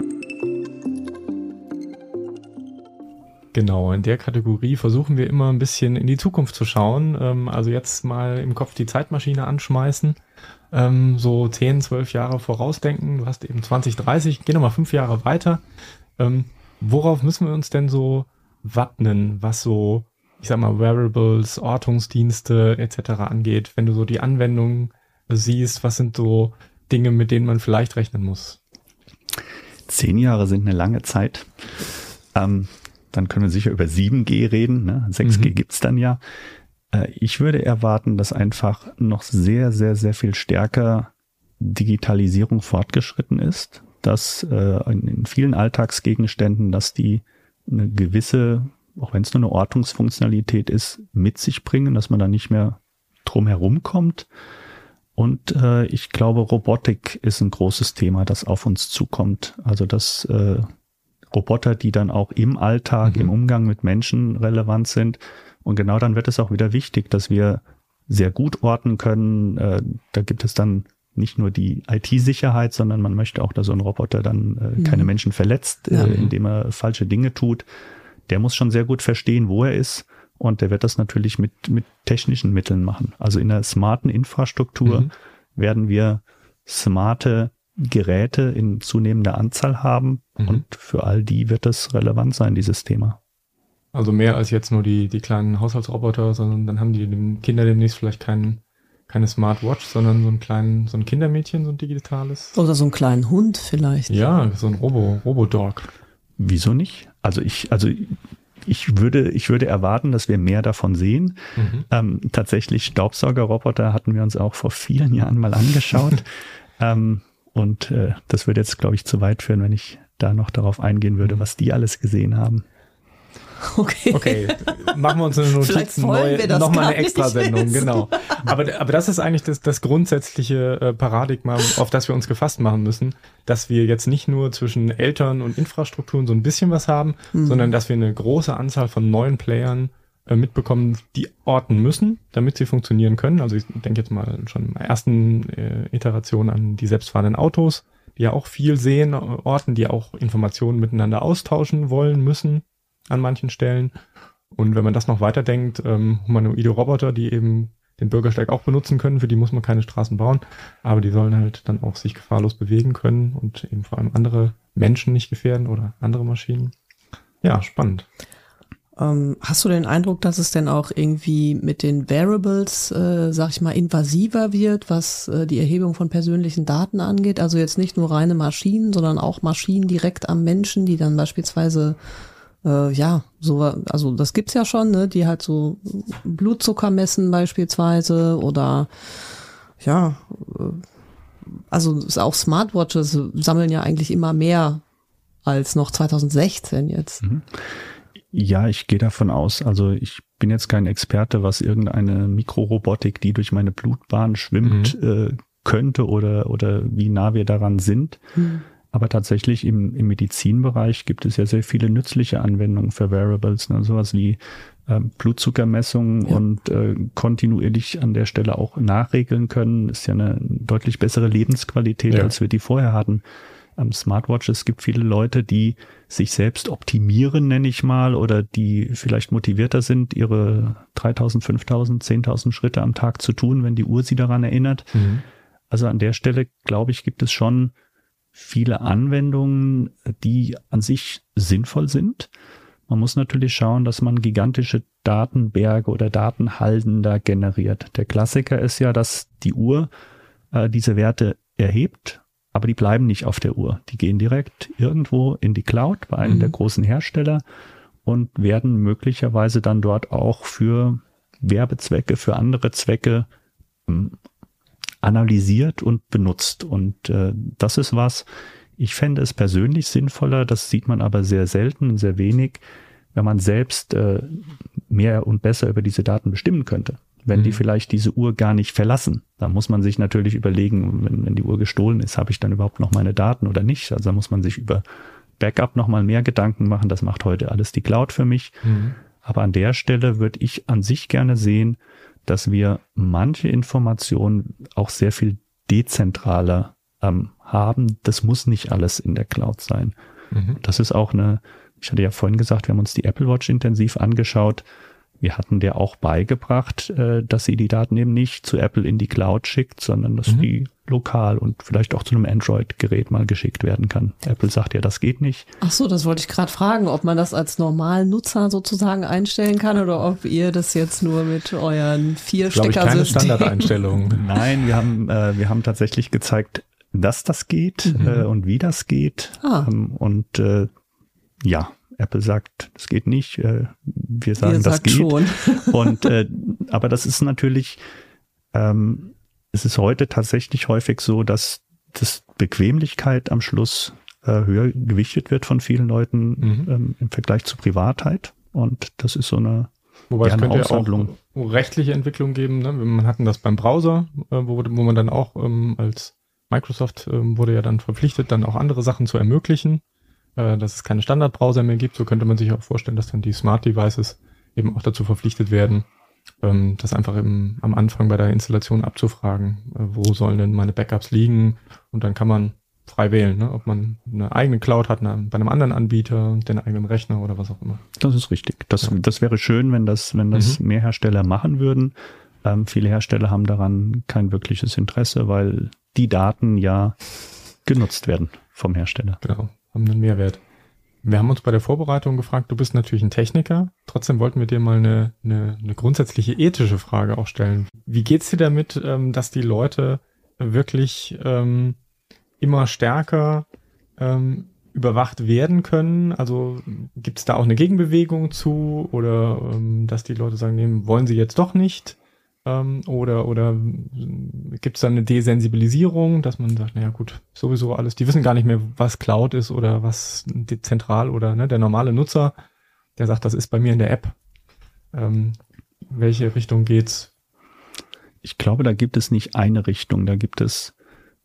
Genau, in der Kategorie versuchen wir immer ein bisschen in die Zukunft zu schauen. Ähm, also jetzt mal im Kopf die Zeitmaschine anschmeißen, ähm, so zehn, zwölf Jahre vorausdenken. Du hast eben zwanzig dreißig, geh nochmal fünf Jahre weiter. Ähm, worauf müssen wir uns denn so wappnen, was so, ich sag mal, Wearables, Ortungsdienste et cetera angeht, wenn du so die Anwendungen siehst, was sind so Dinge, mit denen man vielleicht rechnen muss? Zehn Jahre sind eine lange Zeit. Ähm, dann können wir sicher über sieben G reden, ne? sechs G mhm. gibt's dann ja. Äh, ich würde erwarten, dass einfach noch sehr, sehr, sehr viel stärker Digitalisierung fortgeschritten ist, dass äh, in, in vielen Alltagsgegenständen, dass die eine gewisse, auch wenn es nur eine Ortungsfunktionalität ist, mit sich bringen, dass man da nicht mehr drum herum kommt. Und äh, ich glaube, Robotik ist ein großes Thema, das auf uns zukommt. Also dass äh, Roboter, die dann auch im Alltag, mhm. im Umgang mit Menschen relevant sind. Und genau dann wird es auch wieder wichtig, dass wir sehr gut orten können. Äh, da gibt es dann nicht nur die I T-Sicherheit, sondern man möchte auch, dass so ein Roboter dann äh, mhm. keine Menschen verletzt, äh, ja. indem er falsche Dinge tut. Der muss schon sehr gut verstehen, wo er ist. Und der wird das natürlich mit, mit technischen Mitteln machen. Also in der smarten Infrastruktur mhm. werden wir smarte Geräte in zunehmender Anzahl haben. Mhm. Und für all die wird das relevant sein, dieses Thema. Also mehr als jetzt nur die, die kleinen Haushaltsroboter, sondern dann haben die dem Kinder demnächst vielleicht keinen, keine Smartwatch, sondern so ein kleinen, so ein Kindermädchen, so ein digitales. Oder so einen kleinen Hund vielleicht. Ja, so ein Robo, Robodog. Wieso nicht? Also ich, also ich würde, ich würde erwarten, dass wir mehr davon sehen. Mhm. Ähm, tatsächlich Staubsaugerroboter hatten wir uns auch vor vielen Jahren mal angeschaut. ähm, und äh, das würde jetzt, glaube ich, zu weit führen, wenn ich da noch darauf eingehen würde, was die alles gesehen haben. Okay. Okay, machen wir uns eine Notiz, neue, nochmal eine Extrasendung, genau. Aber, aber das ist eigentlich das, das grundsätzliche äh, Paradigma, auf das wir uns gefasst machen müssen, dass wir jetzt nicht nur zwischen Eltern und Infrastrukturen so ein bisschen was haben, mhm. sondern dass wir eine große Anzahl von neuen Playern äh, mitbekommen, die orten müssen, damit sie funktionieren können. Also ich denke jetzt mal schon in der ersten äh, Iteration an die selbstfahrenden Autos, die ja auch viel sehen, orten, die auch Informationen miteinander austauschen wollen müssen an manchen Stellen. Und wenn man das noch weiterdenkt, ähm, humanoide Roboter, die eben den Bürgersteig auch benutzen können, für die muss man keine Straßen bauen, aber die sollen halt dann auch sich gefahrlos bewegen können und eben vor allem andere Menschen nicht gefährden oder andere Maschinen. Ja, spannend. Ähm, hast du den Eindruck, dass es denn auch irgendwie mit den Wearables, äh, sag ich mal, invasiver wird, was äh, die Erhebung von persönlichen Daten angeht? Also jetzt nicht nur reine Maschinen, sondern auch Maschinen direkt am Menschen, die dann beispielsweise Äh, ja, so, also das gibt's ja schon, ne, die halt so Blutzucker messen beispielsweise oder ja, also auch Smartwatches sammeln ja eigentlich immer mehr als noch zwanzig sechzehn jetzt. Ja, ich gehe davon aus, also ich bin jetzt kein Experte, was irgendeine Mikrorobotik, die durch meine Blutbahn schwimmt, mhm. äh, könnte oder oder wie nah wir daran sind. Mhm. Aber tatsächlich im, im Medizinbereich gibt es ja sehr viele nützliche Anwendungen für Wearables, ne? Sowas wie äh, Blutzuckermessungen ja. und äh, kontinuierlich an der Stelle auch nachregeln können. Ist ja eine deutlich bessere Lebensqualität, ja. als wir die vorher hatten. Ähm, Smartwatches, es gibt viele Leute, die sich selbst optimieren, nenne ich mal, oder die vielleicht motivierter sind, ihre dreitausend, fünftausend, zehntausend Schritte am Tag zu tun, wenn die Uhr sie daran erinnert. Mhm. Also an der Stelle, glaube ich, gibt es schon viele Anwendungen, die an sich sinnvoll sind. Man muss natürlich schauen, dass man gigantische Datenberge oder Datenhalden da generiert. Der Klassiker ist ja, dass die Uhr äh, diese Werte erhebt, aber die bleiben nicht auf der Uhr. Die gehen direkt irgendwo in die Cloud bei einem mhm. der großen Hersteller und werden möglicherweise dann dort auch für Werbezwecke, für andere Zwecke ähm, analysiert und benutzt. Und äh, das ist was, ich fände es persönlich sinnvoller, das sieht man aber sehr selten und sehr wenig, wenn man selbst äh, mehr und besser über diese Daten bestimmen könnte. Wenn mhm. die vielleicht diese Uhr gar nicht verlassen, dann muss man sich natürlich überlegen, wenn, wenn die Uhr gestohlen ist, habe ich dann überhaupt noch meine Daten oder nicht? Also da muss man sich über Backup nochmal mehr Gedanken machen. Das macht heute alles die Cloud für mich. Mhm. Aber an der Stelle würde ich an sich gerne sehen, dass wir manche Informationen auch sehr viel dezentraler ähm, haben. Das muss nicht alles in der Cloud sein. Mhm. Das ist auch eine, ich hatte ja vorhin gesagt, wir haben uns die Apple Watch intensiv angeschaut. Wir hatten der auch beigebracht, äh, dass sie die Daten eben nicht zu Apple in die Cloud schickt, sondern dass mhm. die lokal und vielleicht auch zu einem Android-Gerät mal geschickt werden kann. Apple sagt ja, das geht nicht. Ach so, das wollte ich gerade fragen, ob man das als normalen Nutzer sozusagen einstellen kann oder ob ihr das jetzt nur mit euren vier Steckersystemen... Keine Standardeinstellung. Nein, wir haben, äh, wir haben tatsächlich gezeigt, dass das geht mhm. äh, und wie das geht. Ah. Ähm, und äh, ja, Apple sagt, das geht nicht. Äh, wir sagen, Ihr das sagt geht. Schon. Und äh, aber das ist natürlich, ähm, es ist heute tatsächlich häufig so, dass das Bequemlichkeit am Schluss äh, höher gewichtet wird von vielen Leuten mhm. ähm, im Vergleich zu Privatheit. Und das ist so eine Wobei es könnte ja auch rechtliche Entwicklung geben. Ne? Man hatten das beim Browser, äh, wo, wo man dann auch ähm, als Microsoft ähm, wurde ja dann verpflichtet, dann auch andere Sachen zu ermöglichen, äh, dass es keine Standardbrowser mehr gibt. So könnte man sich auch vorstellen, dass dann die Smart Devices eben auch dazu verpflichtet werden, ähm, das einfach im, am Anfang bei der Installation abzufragen, äh, wo sollen denn meine Backups liegen, und dann kann man frei wählen, ne? Ob man eine eigene Cloud hat, eine, bei einem anderen Anbieter, den eigenen Rechner oder was auch immer. Das ist richtig. Das, ja. das wäre schön, wenn das, wenn das mhm. mehr Hersteller machen würden. Ähm, viele Hersteller haben daran kein wirkliches Interesse, weil die Daten ja genutzt werden vom Hersteller. Genau, haben einen Mehrwert. Wir haben uns bei der Vorbereitung gefragt, du bist natürlich ein Techniker, trotzdem wollten wir dir mal eine, eine, eine grundsätzliche ethische Frage auch stellen. Wie geht's dir damit, ähm, dass die Leute wirklich ähm, immer stärker ähm, überwacht werden können? Also gibt es da auch eine Gegenbewegung zu, oder ähm, dass die Leute sagen, nee, wollen sie jetzt doch nicht? Ähm, oder oder gibt es da eine Desensibilisierung, dass man sagt, naja gut, sowieso alles, die wissen gar nicht mehr, was Cloud ist oder was dezentral, oder ne, der normale Nutzer, der sagt, das ist bei mir in der App. Ähm, welche Richtung geht's? Ich glaube, da gibt es nicht eine Richtung, da gibt es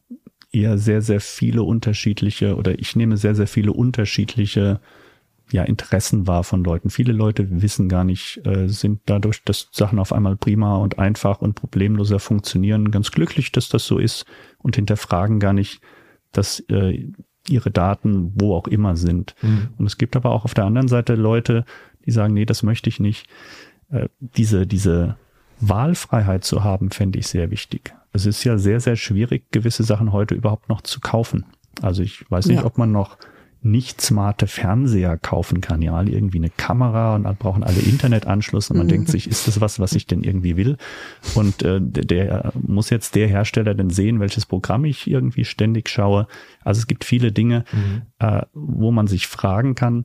eher sehr, sehr viele unterschiedliche, oder ich nehme sehr, sehr viele unterschiedliche ja, Interessen wahr von Leuten. Viele Leute wissen gar nicht, äh, sind dadurch, dass Sachen auf einmal prima und einfach und problemloser funktionieren, ganz glücklich, dass das so ist, und hinterfragen gar nicht, dass äh, ihre Daten wo auch immer sind. Mhm. Und es gibt aber auch auf der anderen Seite Leute, die sagen, nee, das möchte ich nicht. Äh, diese, diese Wahlfreiheit zu haben, fände ich sehr wichtig. Es ist ja sehr, sehr schwierig, gewisse Sachen heute überhaupt noch zu kaufen. Also ich weiß nicht, ja. ob man noch nicht smarte Fernseher kaufen kann. Ja, irgendwie eine Kamera, und dann brauchen alle Internetanschluss, und man mhm. denkt sich, ist das was, was ich denn irgendwie will? Und äh, der, der muss jetzt der Hersteller denn sehen, welches Programm ich irgendwie ständig schaue. Also es gibt viele Dinge, mhm. äh, wo man sich fragen kann,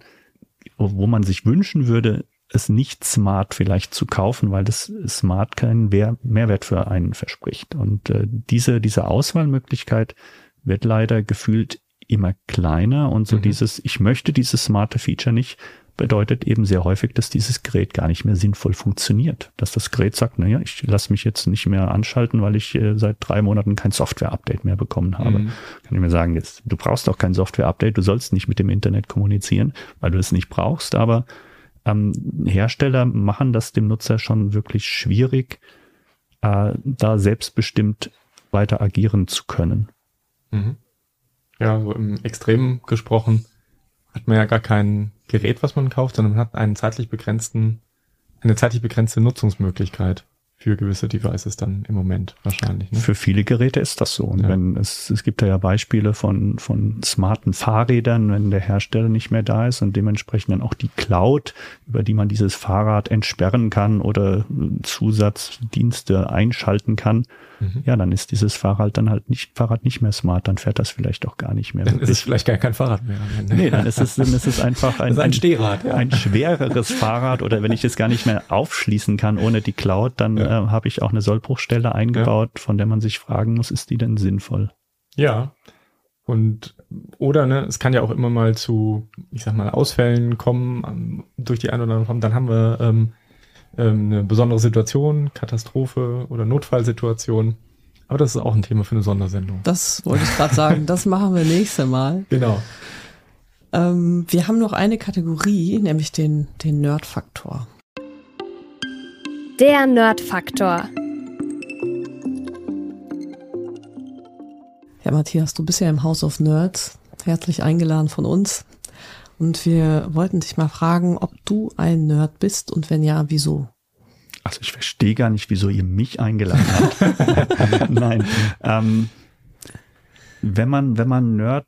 wo man sich wünschen würde, es nicht smart vielleicht zu kaufen, weil das smart keinen Mehr- Mehrwert für einen verspricht. Und äh, diese, diese Auswahlmöglichkeit wird leider gefühlt immer kleiner, und so mhm. dieses, ich möchte dieses smarte Feature nicht, bedeutet eben sehr häufig, dass dieses Gerät gar nicht mehr sinnvoll funktioniert. Dass das Gerät sagt, naja, ich lasse mich jetzt nicht mehr anschalten, weil ich äh, seit drei Monaten kein Software-Update mehr bekommen habe. Mhm. Kann ich mir sagen, jetzt, du brauchst auch kein Software-Update, du sollst nicht mit dem Internet kommunizieren, weil du es nicht brauchst, aber ähm, Hersteller machen das dem Nutzer schon wirklich schwierig, äh, da selbstbestimmt weiter agieren zu können. Mhm. Ja, so im Extrem gesprochen hat man ja gar kein Gerät, was man kauft, sondern man hat einen zeitlich begrenzten, eine zeitlich begrenzte Nutzungsmöglichkeit für gewisse Devices dann im Moment wahrscheinlich. Ne? Für viele Geräte ist das so. Und ja. wenn es, es gibt da ja Beispiele von, von smarten Fahrrädern, wenn der Hersteller nicht mehr da ist und dementsprechend dann auch die Cloud, über die man dieses Fahrrad entsperren kann oder Zusatzdienste einschalten kann, mhm. ja, dann ist dieses Fahrrad dann halt nicht, Fahrrad nicht mehr smart, dann fährt das vielleicht auch gar nicht mehr. Dann wirklich. Ist es vielleicht gar kein Fahrrad mehr. Nee, dann ist es, dann ist es einfach ein, ein Stehrad, ja. ein schwereres Fahrrad, oder wenn ich es gar nicht mehr aufschließen kann ohne die Cloud, dann ja. habe ich auch eine Sollbruchstelle eingebaut, ja. von der man sich fragen muss, ist die denn sinnvoll? Ja. Und oder ne, es kann ja auch immer mal zu, ich sag mal, Ausfällen kommen durch die eine oder andere Form. Dann haben wir ähm, ähm, eine besondere Situation, Katastrophe oder Notfallsituation. Aber das ist auch ein Thema für eine Sondersendung. Das wollte ich gerade sagen. Das machen wir nächstes Mal. Genau. Ähm, wir haben noch eine Kategorie, nämlich den, den Nerd-Faktor. Der Nerd-Faktor. Ja, Matthias, du bist ja im House of Nerds, herzlich eingeladen von uns. Und wir wollten dich mal fragen, ob du ein Nerd bist und wenn ja, wieso? Also ich verstehe gar nicht, wieso ihr mich eingeladen habt. Nein. Ähm, wenn man, wenn man Nerd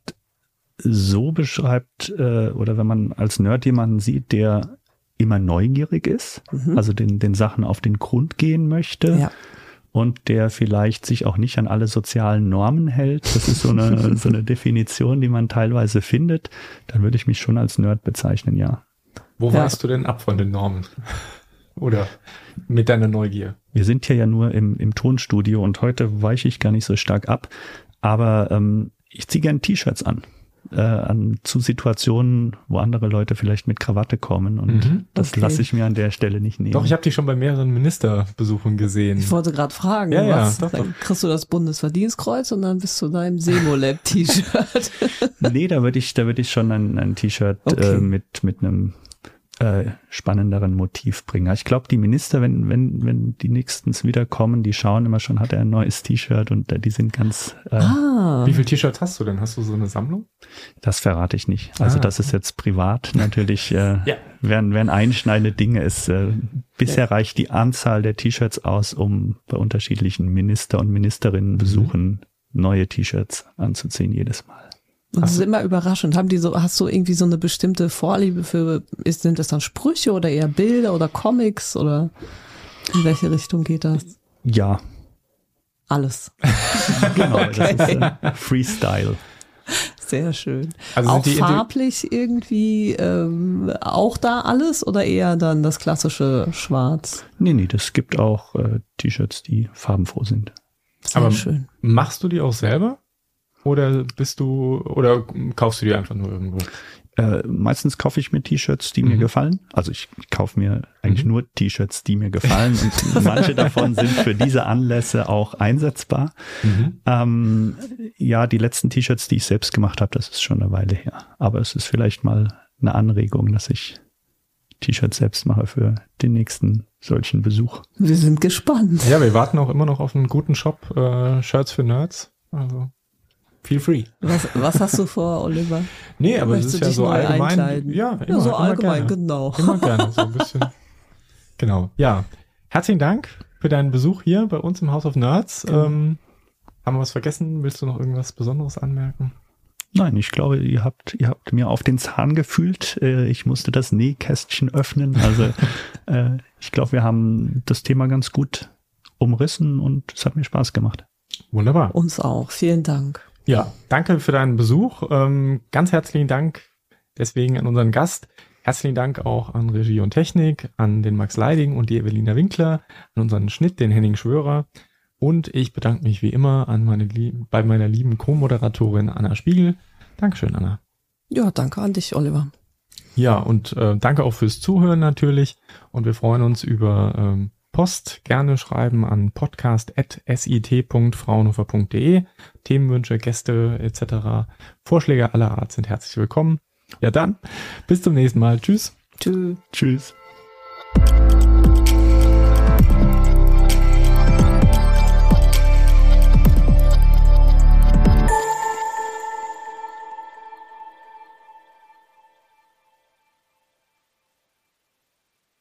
so beschreibt, äh, oder wenn man als Nerd jemanden sieht, der immer neugierig ist, mhm. also den, den Sachen auf den Grund gehen möchte, ja. und der vielleicht sich auch nicht an alle sozialen Normen hält, das ist so eine, so eine Definition, die man teilweise findet, dann würde ich mich schon als Nerd bezeichnen, ja. Wo ja. weichst du denn ab von den Normen? Oder mit deiner Neugier? Wir sind hier ja nur im, im Tonstudio und heute weiche ich gar nicht so stark ab, aber ähm, ich ziehe gerne T-Shirts an. Äh, an zu Situationen, wo andere Leute vielleicht mit Krawatte kommen und mhm, das okay. lasse ich mir an der Stelle nicht nehmen. Doch, ich habe dich schon bei mehreren Ministerbesuchen gesehen. Ich wollte gerade fragen, ja, ja, was? Doch, dann doch. kriegst du das Bundesverdienstkreuz und dann bist du da im Semolab-T-Shirt. Nee, da würde ich, da würde ich schon ein, ein T-Shirt okay. äh, mit mit einem äh, spannenderen Motiv bringen. Ich glaube, die Minister, wenn wenn wenn die nächstens wiederkommen, die schauen immer schon, hat er ein neues T-Shirt und äh, die sind ganz. Äh, ah. Wie viele T-Shirts hast du denn? Hast du so eine Sammlung? Das verrate ich nicht. Also ah. das ist jetzt privat natürlich. Äh, ja. Wären, wären einschneidende Dinge. Ist, äh, bisher ja. reicht die Anzahl der T-Shirts aus, um bei unterschiedlichen Minister- und Ministerinnenbesuchen mhm. neue T-Shirts anzuziehen jedes Mal. Und das ist immer überraschend. Haben die so, hast du irgendwie so eine bestimmte Vorliebe für, ist, sind das dann Sprüche oder eher Bilder oder Comics oder in welche Richtung geht das? Ja. Alles. Genau, okay. Das ist äh, Freestyle. Sehr schön. Also auch sind die farblich irgendwie ähm, auch da alles oder eher dann das klassische Schwarz? Nee, nee, das gibt auch äh, T-Shirts, die farbenfroh sind. Sehr Aber schön. Machst du die auch selber? Oder bist du, oder kaufst du die einfach nur irgendwo? Äh, meistens kaufe ich mir T-Shirts, die mhm. mir gefallen. Also ich kaufe mir eigentlich mhm. nur T-Shirts, die mir gefallen. Und manche davon sind für diese Anlässe auch einsetzbar. Mhm. Ähm, ja, die letzten T-Shirts, die ich selbst gemacht habe, das ist schon eine Weile her. Aber es ist vielleicht mal eine Anregung, dass ich T-Shirts selbst mache für den nächsten solchen Besuch. Wir sind gespannt. Ja, wir warten auch immer noch auf einen guten Shop, äh, Shirts für Nerds. Also feel free. Was, was hast du vor, Oliver? Nee, aber es ist ja so allgemein. Einkleiden? Ja, immer, ja, so immer allgemein, gerne. genau. Immer gerne, so ein bisschen. Genau, ja. Herzlichen Dank für deinen Besuch hier bei uns im House of Nerds. Genau. Ähm, haben wir was vergessen? Willst du noch irgendwas Besonderes anmerken? Nein, ich glaube, ihr habt, ihr habt mir auf den Zahn gefühlt. Ich musste das Nähkästchen öffnen. Also äh, ich glaube, wir haben das Thema ganz gut umrissen und es hat mir Spaß gemacht. Wunderbar. Uns auch. Vielen Dank. Ja, danke für deinen Besuch. Ähm, ganz herzlichen Dank deswegen an unseren Gast. Herzlichen Dank auch an Regie und Technik, an den Max Leiding und die Evelina Winkler, an unseren Schnitt, den Henning Schwörer. Und ich bedanke mich wie immer an meine Lie- bei meiner lieben Co-Moderatorin Anna Spiegel. Dankeschön, Anna. Ja, danke an dich, Oliver. Ja, und äh, danke auch fürs Zuhören natürlich. Und wir freuen uns über ähm, Post. Gerne schreiben an podcast at sit punkt fraunhofer punkt de. Themenwünsche, Gäste et cetera. Vorschläge aller Art sind herzlich willkommen. Ja dann, bis zum nächsten Mal. Tschüss. Tschüss. Tschüss.